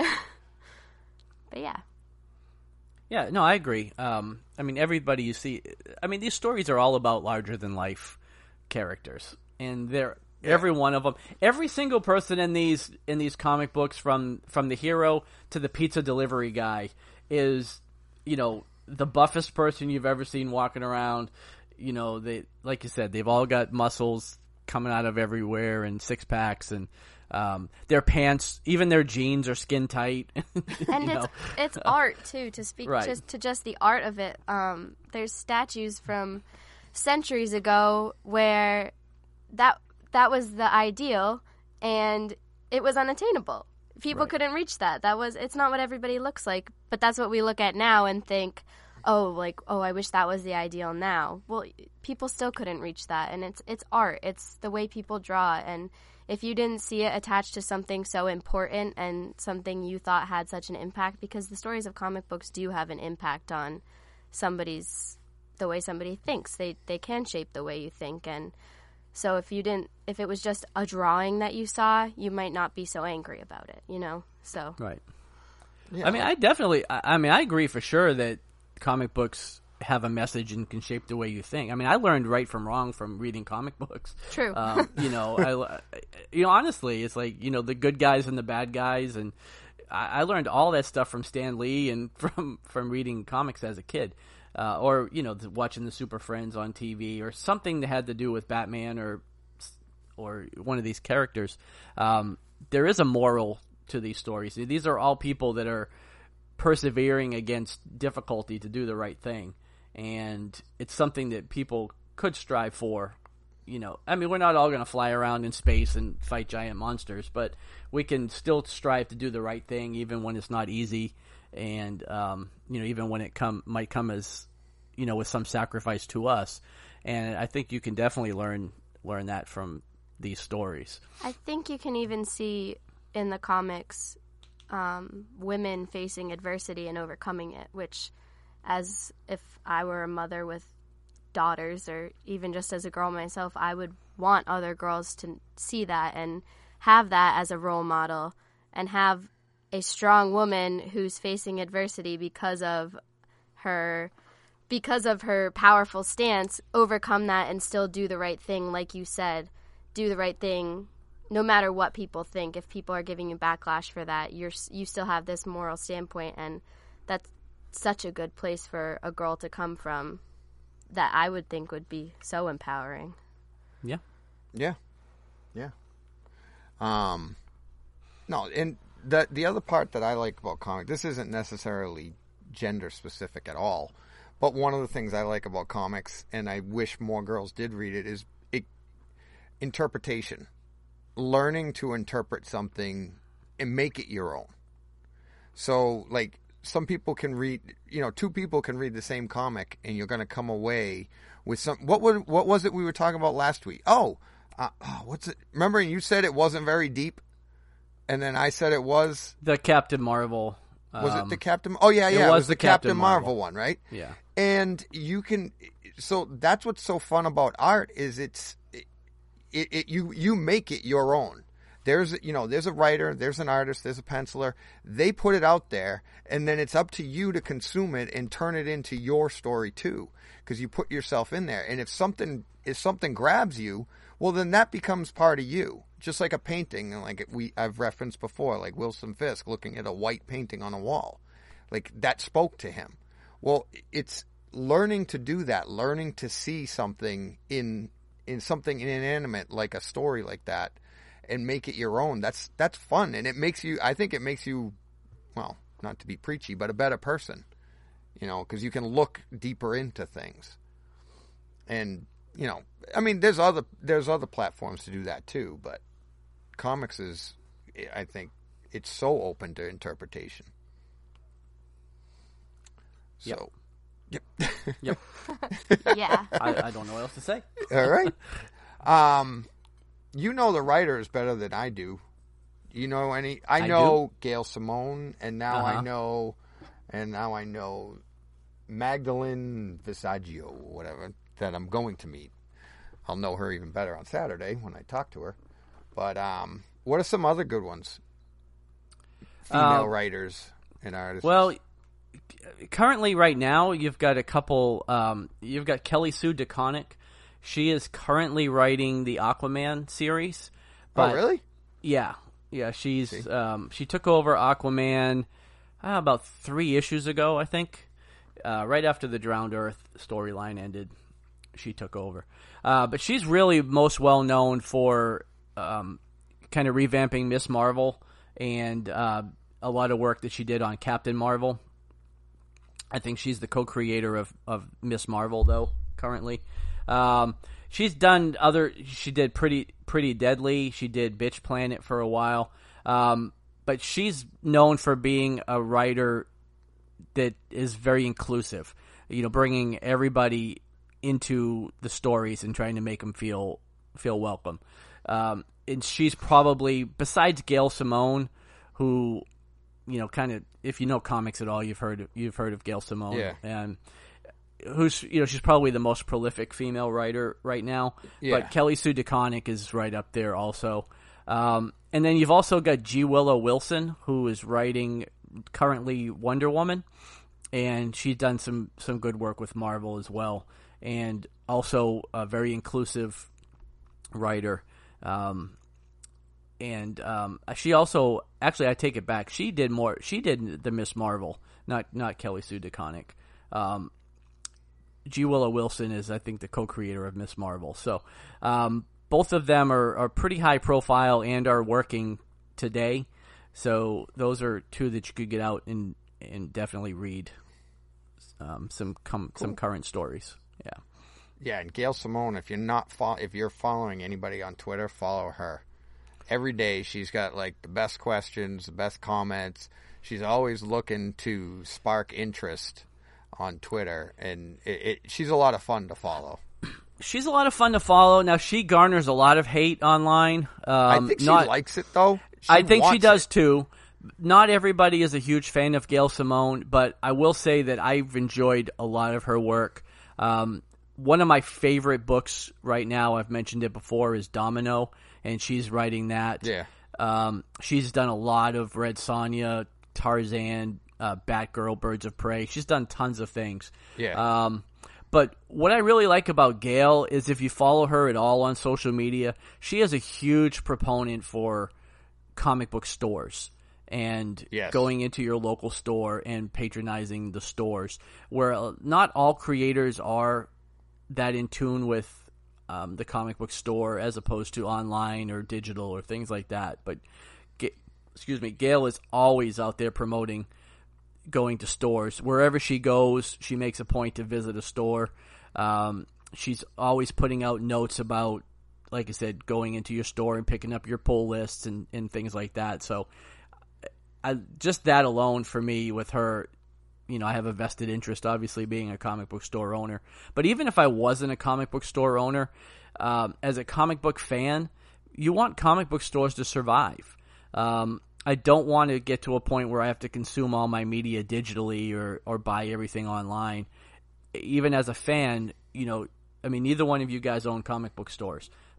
yeah. Yeah, no, I agree. I mean, everybody you see, I mean, these stories are all about larger than life characters, and they're every one of them, every single person in these comic books, from the hero to the pizza delivery guy, is, you know, the buffest person you've ever seen walking around. You know, they, like you said, they've all got muscles coming out of everywhere and six packs, and their pants, even their jeans, are skin tight. And it's art too. To speak to just the art of it, there's statues from centuries ago where that was the ideal, and it was unattainable. People couldn't reach that. It's not what everybody looks like, but that's what we look at now and think, I wish that was the ideal now. Well, people still couldn't reach that, and it's art. It's the way people draw, and if you didn't see it attached to something so important and something you thought had such an impact, because the stories of comic books do have an impact on the way somebody thinks. They can shape the way you think, and so if it was just a drawing that you saw, you might not be so angry about it, you know? So. Right. Yeah. I mean, I agree for sure that comic books have a message and can shape the way you think. I mean, I learned right from wrong from reading comic books. True. Honestly, it's like, the good guys and the bad guys, and I learned all that stuff from Stan Lee and from reading comics as a kid. Or watching the Super Friends on TV, or something that had to do with Batman or one of these characters. There is a moral to these stories. These are all people that are persevering against difficulty to do the right thing, and it's something that people could strive for. I mean, we're not all going to fly around in space and fight giant monsters, but we can still strive to do the right thing, even when it's not easy. And even when it might come as, with some sacrifice to us. And I think you can definitely learn that from these stories. I think you can even see in the comics women facing adversity and overcoming it, which, as if I were a mother with daughters, or even just as a girl myself, I would want other girls to see that and have that as a role model, and have a strong woman who's facing adversity because of her powerful stance, overcome that and still do the right thing. Like you said, do the right thing no matter what people think. If people are giving you backlash for that, you still have this moral standpoint, and that's such a good place for a girl to come from, that I would think would be so empowering. Yeah. Yeah. Yeah. No, and the other part that I like about comics, this isn't necessarily gender specific at all, but one of the things I like about comics, and I wish more girls did read it, is interpretation. Learning to interpret something and make it your own. So, like, some people can read, two people can read the same comic, and you're going to come away with some. What was it we were talking about last week? What's it? Remember, you said it wasn't very deep, and then I said it was the Captain Marvel. Was it the Captain? Oh yeah. It was the Captain Marvel one, right? Yeah. And you can. So that's what's so fun about art, is you make it your own. There's a writer, there's an artist, there's a penciler. They put it out there, and then it's up to you to consume it and turn it into your story too, because you put yourself in there. And if something grabs you, well, then that becomes part of you. Just like a painting, like I've referenced before, like Wilson Fisk looking at a white painting on a wall, like that spoke to him. Well, it's learning to do that, learning to see something in something inanimate, like a story like that, and make it your own. That's fun, and I think it makes you, well, not to be preachy, but a better person, because you can look deeper into things. And, I mean, there's other platforms to do that too, but comics is, I think, it's so open to interpretation. So, yep. Yep. Yeah. I don't know what else to say. All right. You know the writers better than I do. You know any? I know Gail Simone, and now I know Magdalene Visaggio, whatever, that I'm going to meet. I'll know her even better on Saturday when I talk to her. But what are some other good ones? Female writers and artists. Well, currently, right now, you've got a couple. You've got Kelly Sue DeConnick. She is currently writing the Aquaman series. Oh, really? Yeah. She's she took over Aquaman about 3 issues ago, I think. Right after the Drowned Earth storyline ended, she took over. But she's really most well known for kind of revamping Miss Marvel and a lot of work that she did on Captain Marvel. I think she's the co-creator of Miss Marvel, though, currently. She's done she did Pretty Deadly. She did Bitch Planet for a while. But she's known for being a writer that is very inclusive, bringing everybody into the stories and trying to make them feel welcome. And she's probably, besides Gail Simone, who, kind of, if you know comics at all, you've heard of Gail Simone. Yeah. And who's, she's probably the most prolific female writer right now. Yeah. But Kelly Sue DeConnick is right up there also. And then you've also got G. Willow Wilson, who is writing currently Wonder Woman, and she's done some good work with Marvel as well, and also a very inclusive writer. She also, actually, I take it back. She did the Miss Marvel, not Kelly Sue DeConnick. G. Willow Wilson is, I think, the co-creator of Miss Marvel. So, both of them are pretty high profile and are working today. So those are 2 that you could get out and definitely read some current stories. Yeah. Yeah, and Gail Simone, if you're following anybody on Twitter, follow her. Every day she's got like the best questions, the best comments. She's always looking to spark interest on Twitter, and she's a lot of fun to follow. She's a lot of fun to follow. Now, she garners a lot of hate online. I think she likes it, though. I think she does, too. Not everybody is a huge fan of Gail Simone, but I will say that I've enjoyed a lot of her work. One of my favorite books right now, I've mentioned it before, is Domino, and she's writing that. Yeah. She's done a lot of Red Sonja, Tarzan, Batgirl, Birds of Prey. She's done tons of things. Yeah. But what I really like about Gail is if you follow her at all on social media, she is a huge proponent for comic book stores and going into your local store and patronizing the stores, where not all creators are that in tune with the comic book store as opposed to online or digital or things like that. But Gail is always out there promoting going to stores. Wherever she goes, she makes a point to visit a store. She's always putting out notes about, like I said, going into your store and picking up your pull lists and things like that. So just that alone for me with her, I have a vested interest, obviously, being a comic book store owner. But even if I wasn't a comic book store owner, as a comic book fan, you want comic book stores to survive. I don't want to get to a point where I have to consume all my media digitally or buy everything online. Even as a fan, neither one of you guys own comic book stores.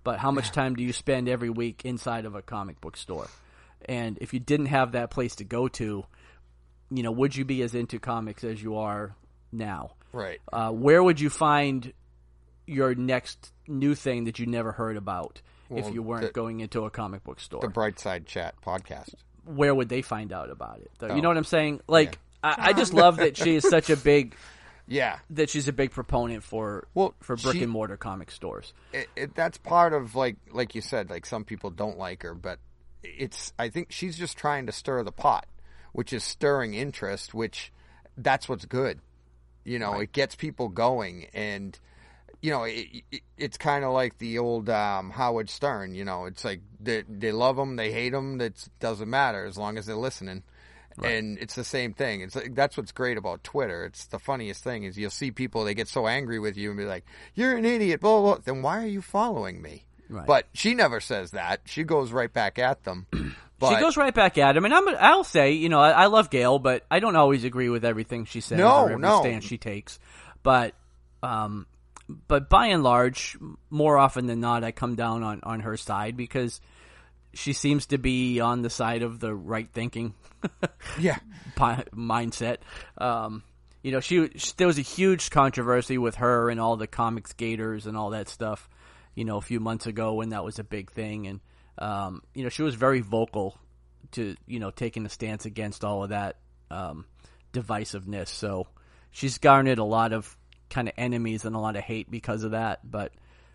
but how much time do you spend every week inside of a comic book store? And if you didn't have that place to go to, would you be as into comics as you are now? Right. Where would you find your next new thing that you never heard about if you weren't going into a comic book store? The Brightside Chat podcast. Where would they find out about it? You know what I'm saying? Like, yeah. I just love that she is such a big... Yeah, that she's a big proponent for brick and mortar comic stores. That's part of like you said, like some people don't like her, but I think she's just trying to stir the pot, which is stirring interest, which that's what's good. Right. It gets people going, and it's kind of like the old Howard Stern. It's like they love him, they hate him. That doesn't matter as long as they're listening. Right. And it's the same thing. It's like, that's what's great about Twitter. It's the funniest thing is you'll see people, they get so angry with you and be like, "You're an idiot, blah, blah, blah." Then why are you following me? Right. But she never says that. She goes right back at them. She goes right back at him. And I'll say, I love Gail, but I don't always agree with everything she says or every stance she takes. But by and large, more often than not, I come down on her side because she seems to be on the side of the right thinking mindset. There was a huge controversy with her and all the comics gators and all that stuff, a few months ago when that was a big thing. And, she was very vocal to, taking a stance against all of that divisiveness. So she's garnered a lot of kind of enemies and a lot of hate because of that. But,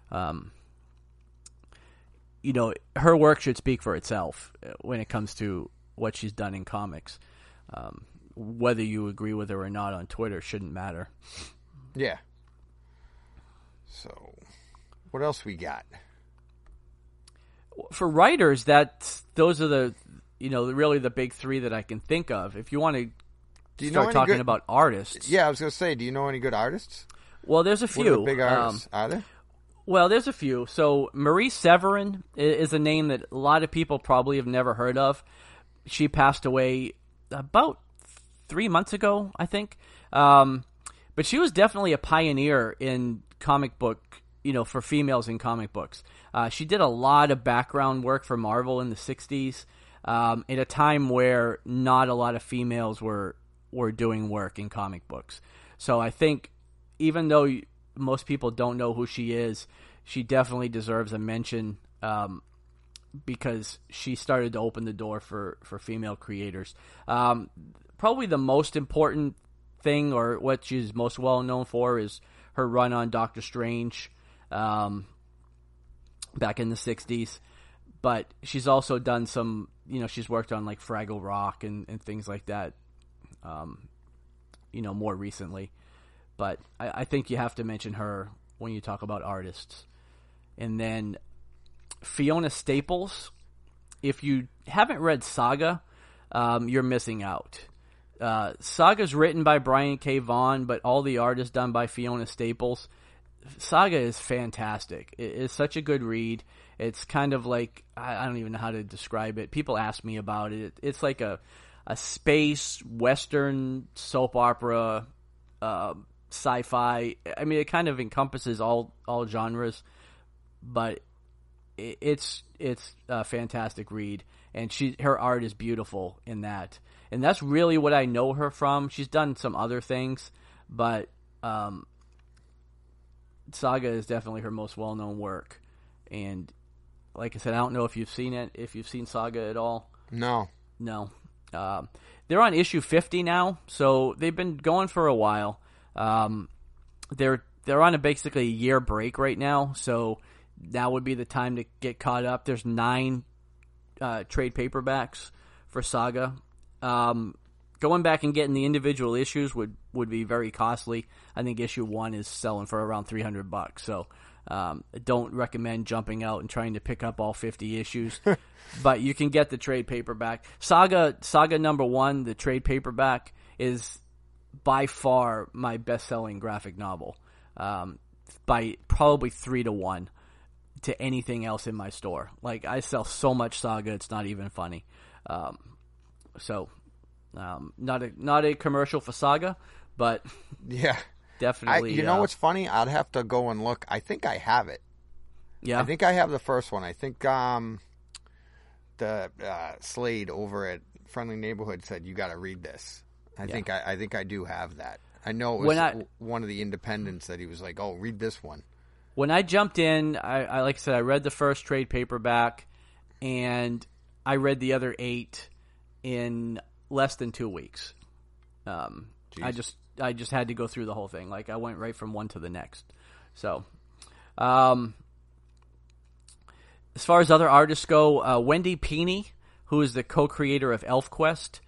her work should speak for itself when it comes to what she's done in comics. Whether you agree with her or not on Twitter shouldn't matter. Yeah. So, what else we got? For writers, those are the really the big three that I can think of. If you want to start talking about artists, yeah, I was going to say, do you know any good artists? Well, there's a few. What are the big artists? Are there? Well, there's a few. So Marie Severin is a name that a lot of people probably have never heard of. She passed away about 3 months ago, I think. But she was definitely a pioneer in comic book, for females in comic books. She did a lot of background work for Marvel in the 60s, at a time where not a lot of females were doing work in comic books. So I think even though most people don't know who she is, she definitely deserves a mention because she started to open the door for female creators. Probably the most important thing, or what she's most well known for, is her run on Doctor Strange back in the 60s. But she's also done some, she's worked on like Fraggle Rock and things like that, more recently. But I think you have to mention her when you talk about artists. And then Fiona Staples. If you haven't read Saga, you're missing out. Saga's written by Brian K. Vaughan, but all the art is done by Fiona Staples. Saga is fantastic. It is such a good read. It's kind of like, I don't even know how to describe it. People ask me about it. It's like a space western soap opera, sci-fi. I mean, it kind of encompasses all genres, but it's a fantastic read, and her art is beautiful in that. And that's really what I know her from. She's done some other things, but Saga is definitely her most well-known work. And like I said, I don't know if you've seen it, if you've seen Saga at all. No. They're on issue 50 now, so they've been going for a while. They're on basically a year break right now, so now would be the time to get caught up. There's 9 trade paperbacks for Saga. Going back and getting the individual issues would be very costly. I think issue 1 is selling for around $300. So don't recommend jumping out and trying to pick up all 50 issues. But you can get the trade paperback. Saga number 1, the trade paperback, is by far my best-selling graphic novel, by probably 3-1 to anything else in my store. Like, I sell so much Saga, it's not even funny. Not a commercial for Saga, but yeah, definitely. You know what's funny? I'd have to go and look. I think I have it. Yeah. I think I have the first one. I think the Slade over at Friendly Neighborhood said you got to read this. I think I do have that. I know it was one of the independents that he was like, "Oh, read this one." When I jumped in, I like I said, I read the first trade paperback, and I read the other 8 in less than 2 weeks. I just had to go through the whole thing. Like I went right from one to the next. So, as far as other artists go, Wendy Pini, who is the co-creator of ElfQuest,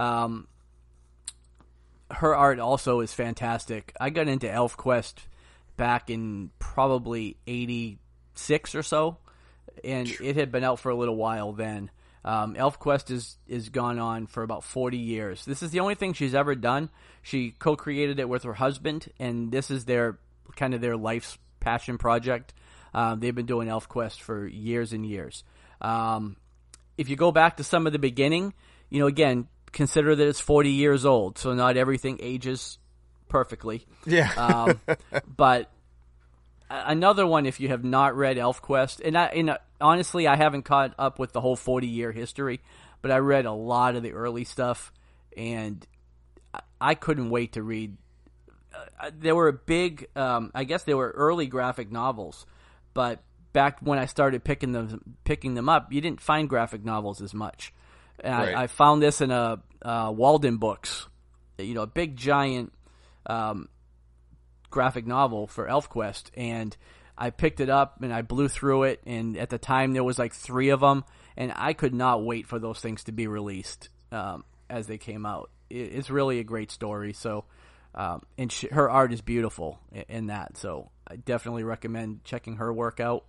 her art also is fantastic. I got into ElfQuest back in probably 86 or so, and it had been out for a little while then. ElfQuest is gone on for about 40 years. This is the only thing she's ever done. She co-created it with her husband, and this is their life's passion project. They've been doing ElfQuest for years and years. If you go back to some of the beginning, again, consider that it's 40 years old, so not everything ages perfectly. Yeah. But another one, if you have not read ElfQuest, and honestly, I haven't caught up with the whole 40-year history, but I read a lot of the early stuff, and I couldn't wait to read. There were I guess they were early graphic novels, but back when I started picking them up, you didn't find graphic novels as much. And right. I found this in a Walden Books, a big giant graphic novel for ElfQuest, and I picked it up and I blew through it. And at the time, there was like 3 of them, and I could not wait for those things to be released as they came out. It's really a great story. So, and her art is beautiful in that. So I definitely recommend checking her work out.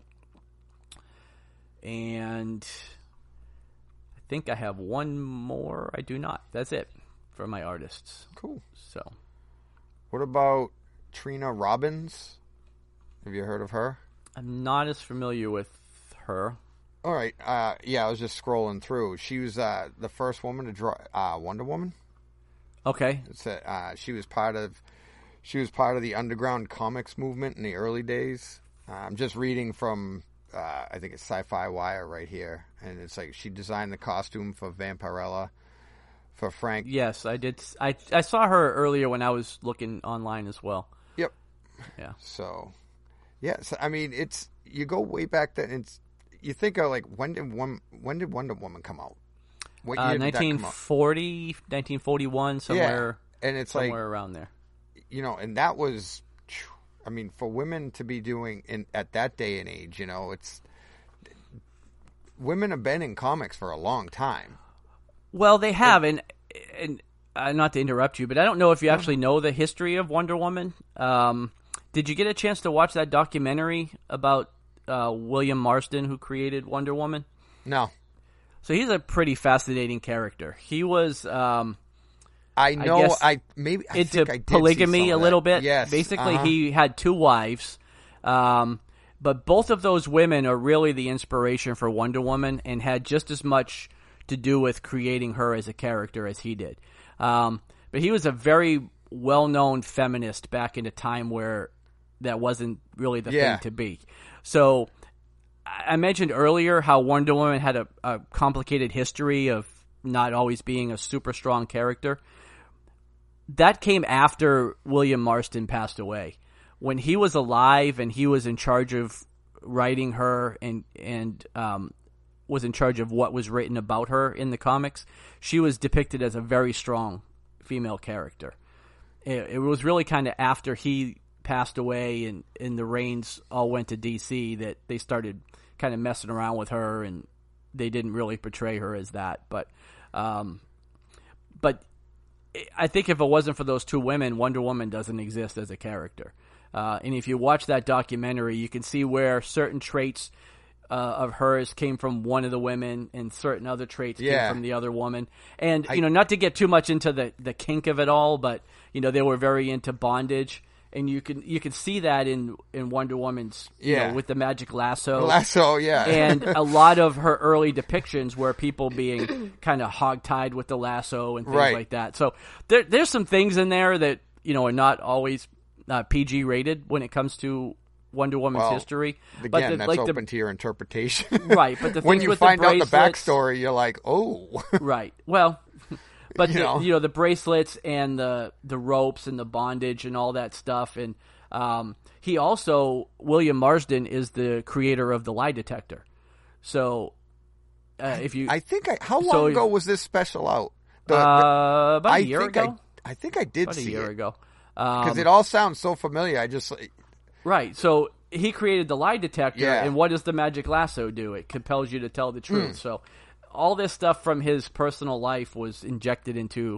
And I think I have one more. I do not. That's it for my artists. Cool. So, what about Trina Robbins? Have you heard of her? I'm not as familiar with her. All right. Yeah, I was just scrolling through. She was the first woman to draw Wonder Woman. Okay. She was part of the underground comics movement in the early days. I'm just reading from I think it's Sci-Fi Wire right here, and it's like she designed the costume for Vampirella for Frank. Yes, I did. I saw her earlier when I was looking online as well. Yep. Yeah. So, yes, I mean you go way back then. You think of like when did Wonder Woman come out? What year did 1940, 1941, somewhere. Yeah. And it's somewhere around there. And that was. I mean, for women to be doing at that day and age, women have been in comics for a long time. Well, they have, and not to interrupt you, but I don't know if you actually know the history of Wonder Woman. Did you get a chance to watch that documentary about William Marston, who created Wonder Woman? No. So he's a pretty fascinating character. He was. I know. I into think I did polygamy a little bit. Yes. Basically, he had 2 wives, but both of those women are really the inspiration for Wonder Woman, and had just as much to do with creating her as a character as he did. But he was a very well-known feminist back in a time where that wasn't really the thing to be. So I mentioned earlier how Wonder Woman had a complicated history of not always being a super strong character. That came after William Marston passed away. When he was alive and he was in charge of writing her and was in charge of what was written about her in the comics, she was depicted as a very strong female character. It was really kind of after he passed away and the reins all went to DC that they started kind of messing around with her, and they didn't really portray her as that. But I think if it wasn't for those 2 women, Wonder Woman doesn't exist as a character. And if you watch that documentary, you can see where certain traits of hers came from one of the women, and certain other traits came from the other woman. And not to get too much into the kink of it all, but they were very into bondage. And you can see that in Wonder Woman's, with the magic lasso. And a lot of her early depictions were people being kind of hogtied with the lasso and things like that. So there's some things in there that, are not always PG rated when it comes to Wonder Woman's Well, history. Again, that's open to your interpretation. Right, but the when things you with find the out the bracelets- backstory, you're like, oh. Right. Well, but You know. the bracelets and the ropes and the bondage and all that stuff, and he also, William Marsden is the creator of the lie detector. So if you, I think how long ago was this special out? about a year ago. I think I did About a see year it. ago. Because it all sounds so familiar. I just Right. So he created the lie detector, Yeah. and what does the magic lasso do? It compels you to tell the truth. So all this stuff from his personal life was injected into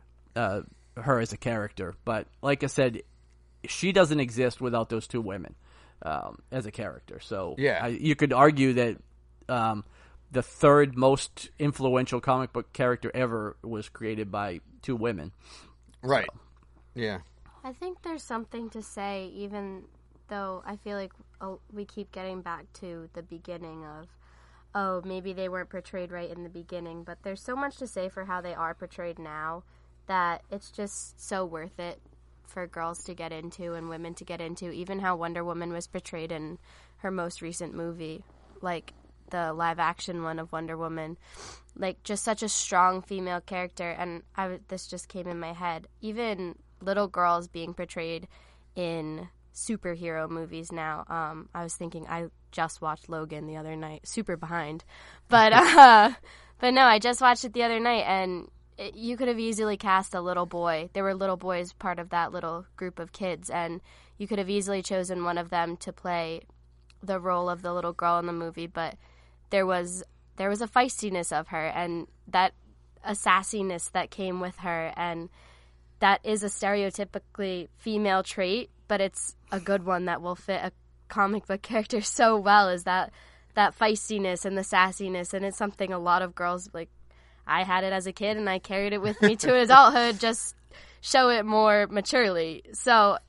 her as a character. But like I said, she doesn't exist without those two women as a character. So Yeah. you could argue that the third most influential comic book character ever was created by two women. right. Yeah. I think there's something to say, even though I feel like we keep getting back to the beginning of, oh, maybe they weren't portrayed right in the beginning, but there's so much to say for how they are portrayed now that it's just so worth it for girls to get into and women to get into, even how Wonder Woman was portrayed in her most recent movie, like the live-action one of Wonder Woman. Like, just such a strong female character, and this just came in my head. Even little girls being portrayed in superhero movies now. I was thinking, I just watched Logan the other night, super behind, but no, I just watched it the other night, and you could have easily cast a little boy. There were little boys part of that little group of kids, and you could have easily chosen one of them to play the role of the little girl in the movie, but there was a feistiness of her, and that a sassiness that came with her, and that is a stereotypically female trait, but it's a good one that will fit a comic book character so well, is that feistiness and the sassiness, and it's something a lot of girls, like, I had it as a kid, and I carried it with me to adulthood, just show it more maturely. So,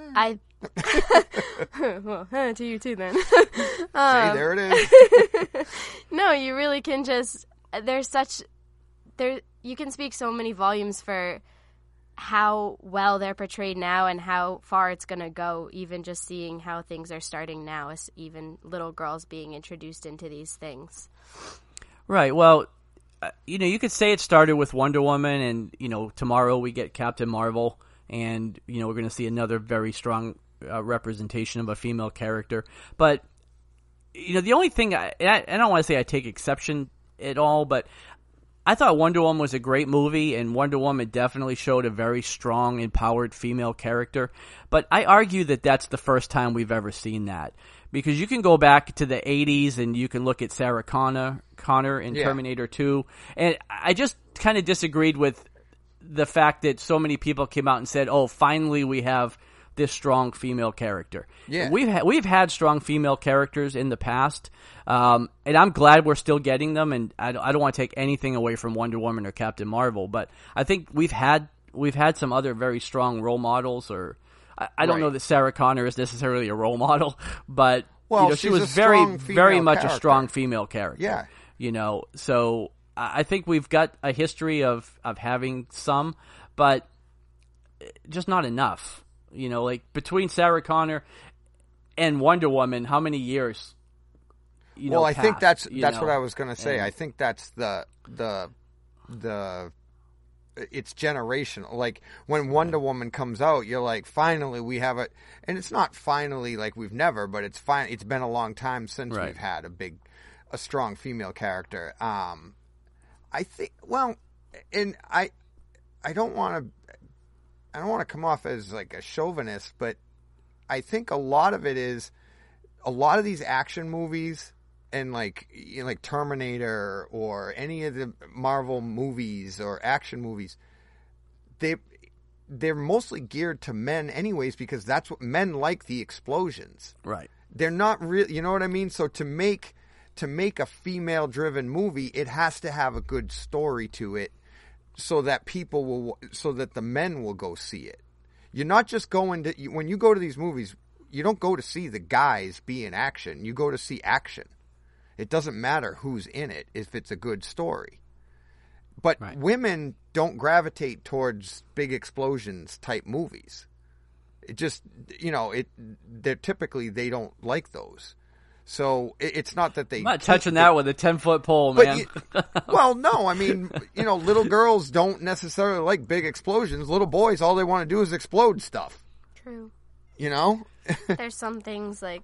well, to you too, then. See, there it is. No, you really can just, you can speak so many volumes for how well they're portrayed now and how far it's going to go, even just seeing how things are starting now, as even little girls being introduced into these things. Right. Well, you could say it started with Wonder Woman, and, tomorrow we get Captain Marvel, and, we're going to see another very strong representation of a female character. But, the only thing, I don't want to say I take exception at all, but I thought Wonder Woman was a great movie, and Wonder Woman definitely showed a very strong, empowered female character. But I argue that that's the first time we've ever seen that. Because you can go back to the 80s and you can look at Sarah Connor in Terminator 2. And I just kind of disagreed with the fact that so many people came out and said, oh, finally we have this strong female character. Yeah. We've had strong female characters in the past, and I'm glad we're still getting them, and I don't want to take anything away from Wonder Woman or Captain Marvel, but I think we've had some other very strong role models, or I don't know that Sarah Connor is necessarily a role model, but she was very much a strong female character. Yeah. So I think we've got a history of having some, but just not enough. Like between Sarah Connor and Wonder Woman, how many years? I passed, think that's what I was going to say. I think that's the it's generational. Like when Wonder Woman comes out, you're like, finally we have it, and it's not finally like we've never, but it's fine. It's been a long time since we've had a strong female character. I think. Well, and I don't want to come off as like a chauvinist, but I think a lot of it is a lot of these action movies and like Terminator or any of the Marvel movies or action movies, they're mostly geared to men anyways, because that's what men like, the explosions. Right. They're not really, you know what I mean? So to make a female driven movie, it has to have a good story to it, so that the men will go see it. You're not just going to, when you go to these movies, you don't go to see the guys be in action. You go to see action. It doesn't matter who's in it if it's a good story. But women don't gravitate towards big explosions type movies. It just, they're typically, they don't like those. So it's not that they... I'm not touching that with a 10-foot pole, man. Well, no, I mean, little girls don't necessarily like big explosions. Little boys, all they want to do is explode stuff. True. There's some things like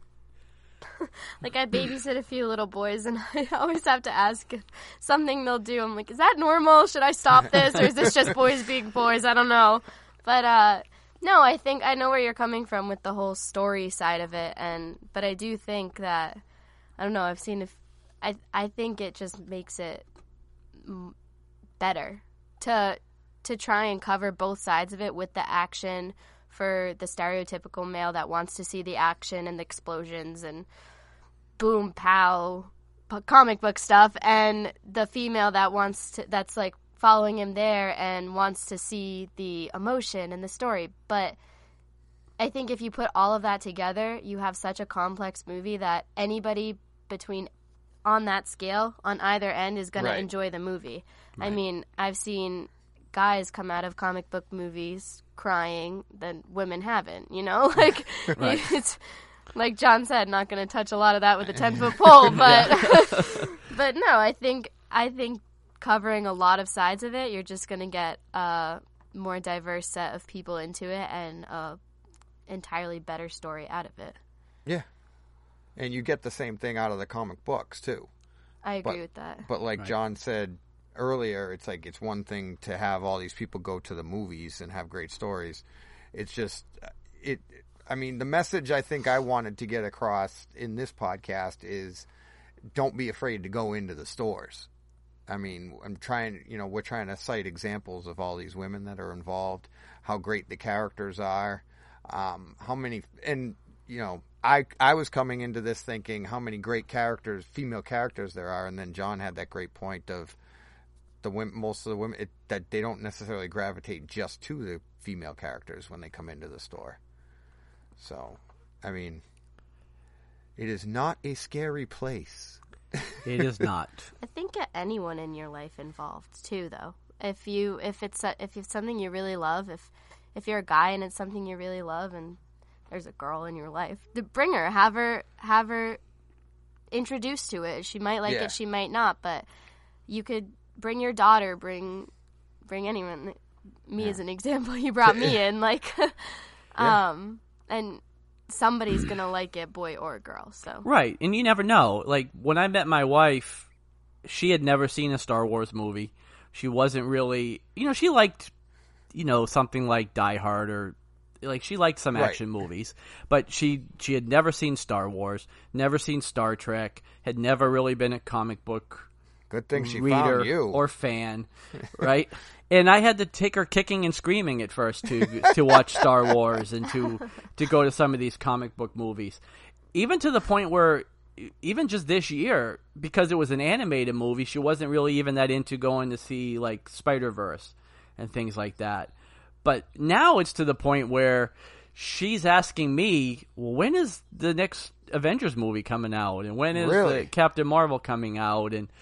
I babysit a few little boys, and I always have to ask something they'll do. I'm like, is that normal? Should I stop this? Or is this just boys being boys? I don't know. But, no, I think I know where you're coming from with the whole story side of it, but I do think that, I don't know, I think it just makes it better to try and cover both sides of it with the action for the stereotypical male that wants to see the action and the explosions and boom, pow, comic book stuff, and the female that's like following him there and wants to see the emotion and the story. But I think if you put all of that together, you have such a complex movie that anybody on that scale, on either end, is going to enjoy the movie. Right. I mean, I've seen guys come out of comic book movies crying that women haven't, Like, it's like John said, not going to touch a lot of that with a 10-foot pole, but but no, I think covering a lot of sides of it, you're just going to get a more diverse set of people into it and a entirely better story out of it. Yeah. And you get the same thing out of the comic books, too. I agree with that. But like John said earlier, it's like it's one thing to have all these people go to the movies and have great stories. It's just, I mean, the message I think I wanted to get across in this podcast is don't be afraid to go into the stores. I mean, we're trying to cite examples of all these women that are involved, how great the characters are, how many, and, I was coming into this thinking how many great characters, female characters there are, and then John had that great point of most of the women, that they don't necessarily gravitate just to the female characters when they come into the store. So, I mean, it is not a scary place. It is not. I think get anyone in your life involved too, though. If it's something you really love, if you're a guy and it's something you really love, and there's a girl in your life, bring her, have her introduced to it. She might like it, she might not, but you could bring your daughter, bring anyone. Me as an example, you brought me in, like, and somebody's gonna like it, boy or girl. So right, and you never know. Like when I met my wife, she had never seen a Star Wars movie. She wasn't really, she liked, something like Die Hard, or like she liked some action movies, but she had never seen Star Wars, never seen Star Trek, had never really been a comic book good thing she reader found you or fan, right? And I had to take her kicking and screaming at first to watch Star Wars and to go to some of these comic book movies. Even to the point where, even just this year, because it was an animated movie, she wasn't really even that into going to see, like, Spider-Verse and things like that. But now it's to the point where she's asking me, well, when is the next Avengers movie coming out? And when is the Captain Marvel coming out? And,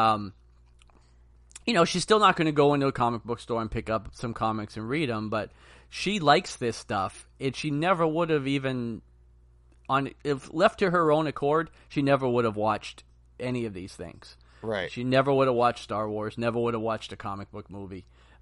she's still not going to go into a comic book store and pick up some comics and read them, but she likes this stuff. And she never would have even, if left to her own accord, she never would have watched any of these things. Right. She never would have watched Star Wars, never would have watched a comic book movie.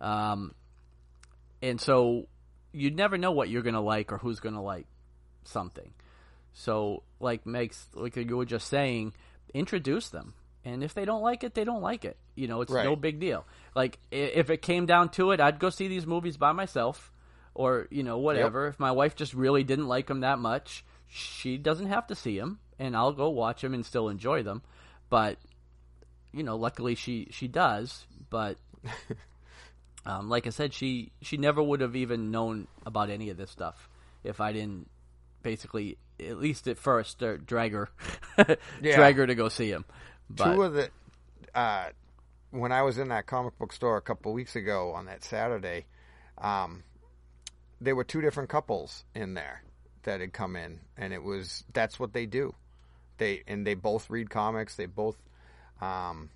And so you never know what you're going to like or who's going to like something. So like you were just saying, introduce them. And if they don't like it, they don't like it. It's no big deal. Like, if it came down to it, I'd go see these movies by myself or, whatever. Yep. If my wife just really didn't like them that much, she doesn't have to see them, and I'll go watch them and still enjoy them. But, luckily she does. But, like I said, she never would have even known about any of this stuff if I didn't basically, at least at first, drag her to go see him. But, two of the when I was in that comic book store a couple of weeks ago on that Saturday, there were two different couples in there that had come in, and that's what they do. They both read comics. They both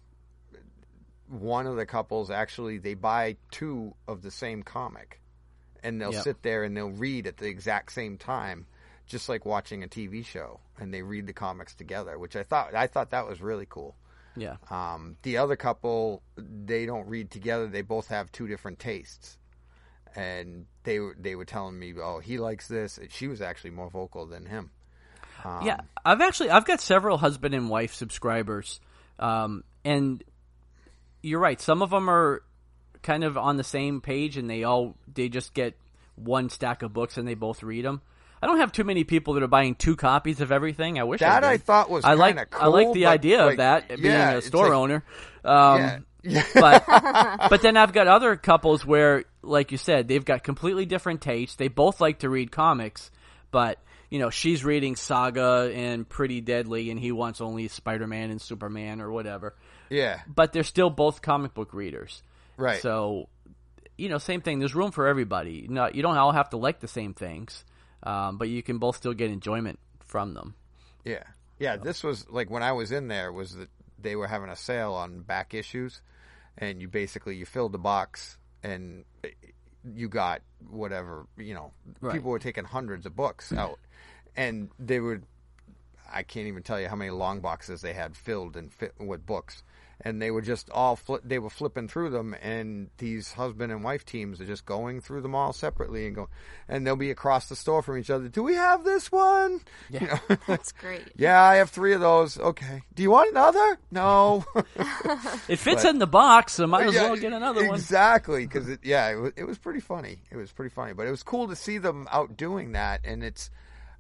one of the couples actually they buy two of the same comic, and they'll sit there and they'll read at the exact same time, just like watching a TV show, and they read the comics together, which I thought that was really cool. Yeah. The other couple, they don't read together. They both have two different tastes. And they were telling me, oh, he likes this. She was actually more vocal than him. Yeah, I've got several husband and wife subscribers. And you're right. Some of them are kind of on the same page, and they just get one stack of books and they both read them. I don't have too many people that are buying 2 copies of everything. I wish that I thought was kind of cool. I like the idea of that, being a store owner. But then I've got other couples where, like you said, they've got completely different tastes. They both like to read comics, but she's reading Saga and Pretty Deadly, and he wants only Spider-Man and Superman or whatever. Yeah. But they're still both comic book readers. Right. So, same thing. There's room for everybody. You don't all have to like the same things, but you can both still get enjoyment from them. Yeah. Yeah, this was, like, when I was in there, was that they were having a sale on back issues, and you filled the box, and you got whatever, Right. People were taking hundreds of books out, and I can't even tell you how many long boxes they had filled with books. And they were just they were flipping through them, and these husband and wife teams are just going through them all separately and they'll be across the store from each other. Do we have this one? Yeah. That's great. Yeah, I have 3 of those. Okay. Do you want another? No. It fits in the box, so might as well get another one. Exactly, because it was pretty funny. It was pretty funny, but it was cool to see them out doing that, and it's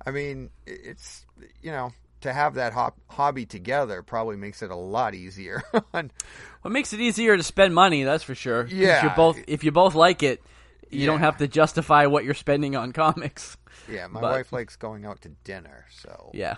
to have that hobby together probably makes it a lot easier. Well, it makes it easier to spend money, that's for sure. Yeah. If you both like it, you don't have to justify what you're spending on comics. Yeah, my wife likes going out to dinner, so yeah.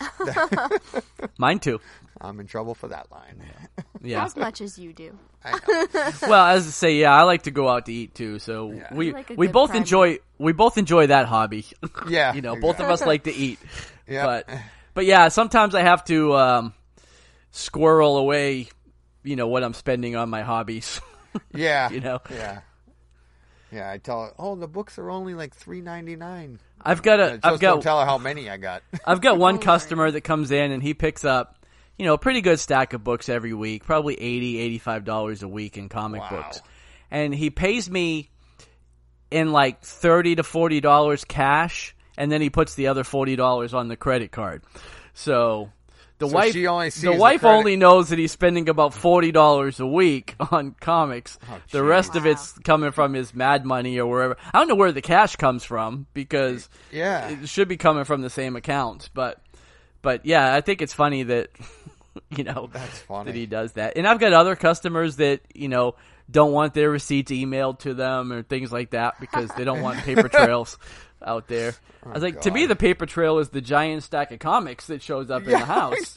Mine too. I'm in trouble for that line. Yeah. As much as you do. I know. Well, as I say, I like to go out to eat too. So we both enjoy that hobby. Yeah, both of us like to eat. Yeah, but yeah, sometimes I have to squirrel away, what I'm spending on my hobbies. Yeah, Yeah. Yeah, I tell her, the books are only like $3.99. Don't tell her how many I got. I've got one customer that comes in and he picks up, a pretty good stack of books every week, probably $80, $85 a week in comic books. And he pays me in like $30 to $40 cash, and then he puts the other $40 on the credit card. So the wife only knows that he's spending about $40 a week on comics. The rest of it's coming from his Mad Money or wherever. I don't know where the cash comes from, because it should be coming from the same account. But yeah, I think it's funny that that's funny. that he does that. And I've got other customers that don't want their receipts emailed to them or things like that, because they don't want paper trails out there. I was like, to me, the paper trail is the giant stack of comics that shows up in the house,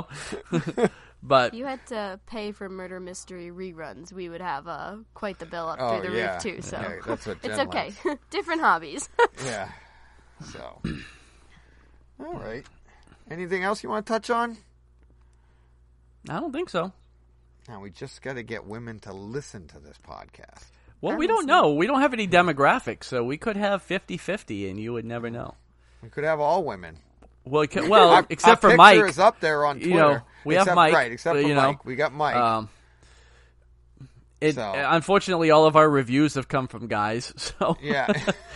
But if you had to pay for murder mystery reruns, we would have quite the bill up through the roof too. So that's what Jen it's okay. Different hobbies. Yeah. So, all right. Anything else you want to touch on? I don't think so. Now we just got to get women to listen to this podcast. Well, we don't know. We don't have any demographics, so we could have 50-50, and you would never know. We could have all women. Well, except for Mike. Mike. Our picture is up there on Twitter. We have Mike. Right, except for Mike. We got Mike. Unfortunately, all of our reviews have come from guys. So yeah.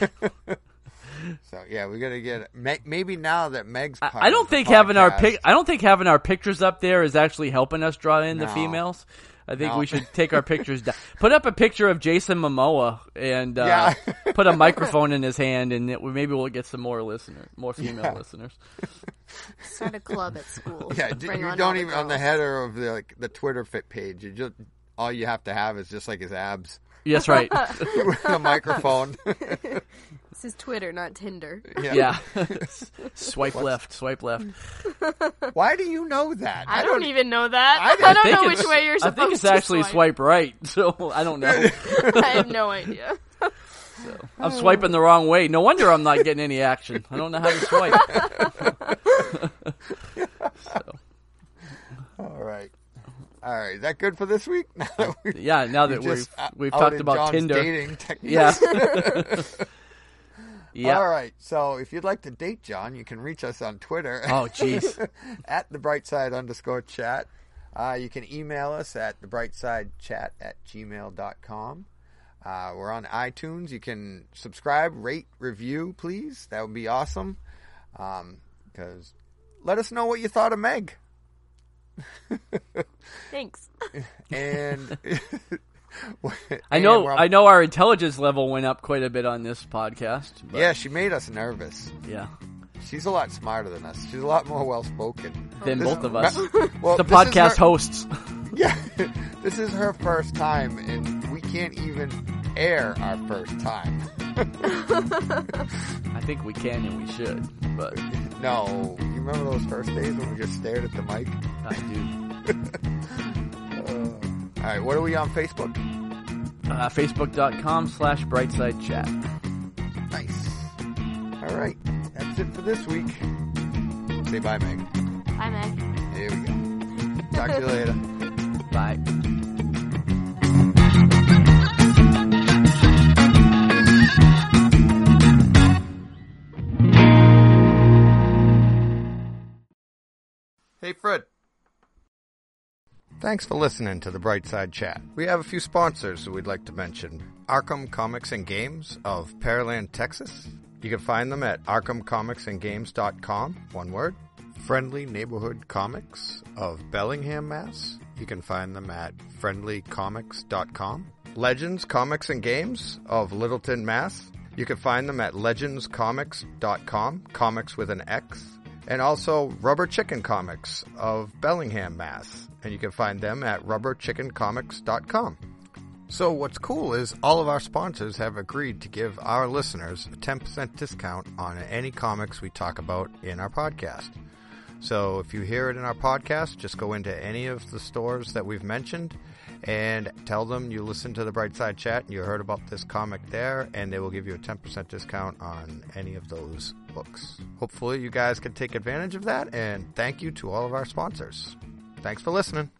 So yeah, we got to get maybe now that Meg's. I don't think having our pictures up there is actually helping us draw in the females. I think we should take our pictures down. Put up a picture of Jason Momoa and put a microphone in his hand, and maybe we'll get some more female listeners. Start a club at school. Yeah, you don't even on the header of the Twitter fit page. All you have to have is just like his abs. Yes, right. With a microphone. This is Twitter, not Tinder. Yeah. Swipe left. Why do you know that? I don't even know that. I don't know which way you're supposed to I think it's actually swipe right, so I don't know. I have no idea. So, I'm swiping the wrong way. No wonder I'm not getting any action. I don't know how to swipe. All right. All right, is that good for this week? Now that Now that we've talked outed about John's Tinder. dating techniques. Yeah. Yeah. All right, so if you'd like to date John, you can reach us on Twitter. Oh, jeez. at thebrightside_chat. You can email us at thebrightsidechat@gmail.com. We're on iTunes. You can subscribe, rate, review, please. That would be awesome. Because let us know what you thought of Meg. Thanks. And I know our intelligence level went up quite a bit on this podcast. But yeah, she made us nervous. Yeah. She's a lot smarter than us. She's a lot more well-spoken. Than both of us. Well, the podcast hosts. Yeah, this is her first time, and we can't even air our first time. I think we can and we should, but no. You remember those first days when we just stared at the mic? I do. All right, what are we on Facebook? Facebook.com/brightsidechat. Nice. All right, that's it for this week. Say bye, Meg. Bye, Meg. Here we go. Talk to you later. Bye. Hey, Fred. Thanks for listening to the Brightside Chat. We have a few sponsors that we'd like to mention. Arkham Comics and Games of Pearland, Texas. You can find them at arkhamcomicsandgames.com, one word. Friendly Neighborhood Comics of Bellingham, Mass. You can find them at friendlycomics.com. Legends Comics and Games of Littleton, Mass. You can find them at legendscomics.com, comics with an X. And also Rubber Chicken Comics of Bellingham, Mass. And you can find them at rubberchickencomics.com. So what's cool is all of our sponsors have agreed to give our listeners a 10% discount on any comics we talk about in our podcast. So if you hear it in our podcast, just go into any of the stores that we've mentioned and tell them you listened to the Brightside Chat and you heard about this comic there, and they will give you a 10% discount on any of those books. Hopefully you guys can take advantage of that, and thank you to all of our sponsors. Thanks for listening.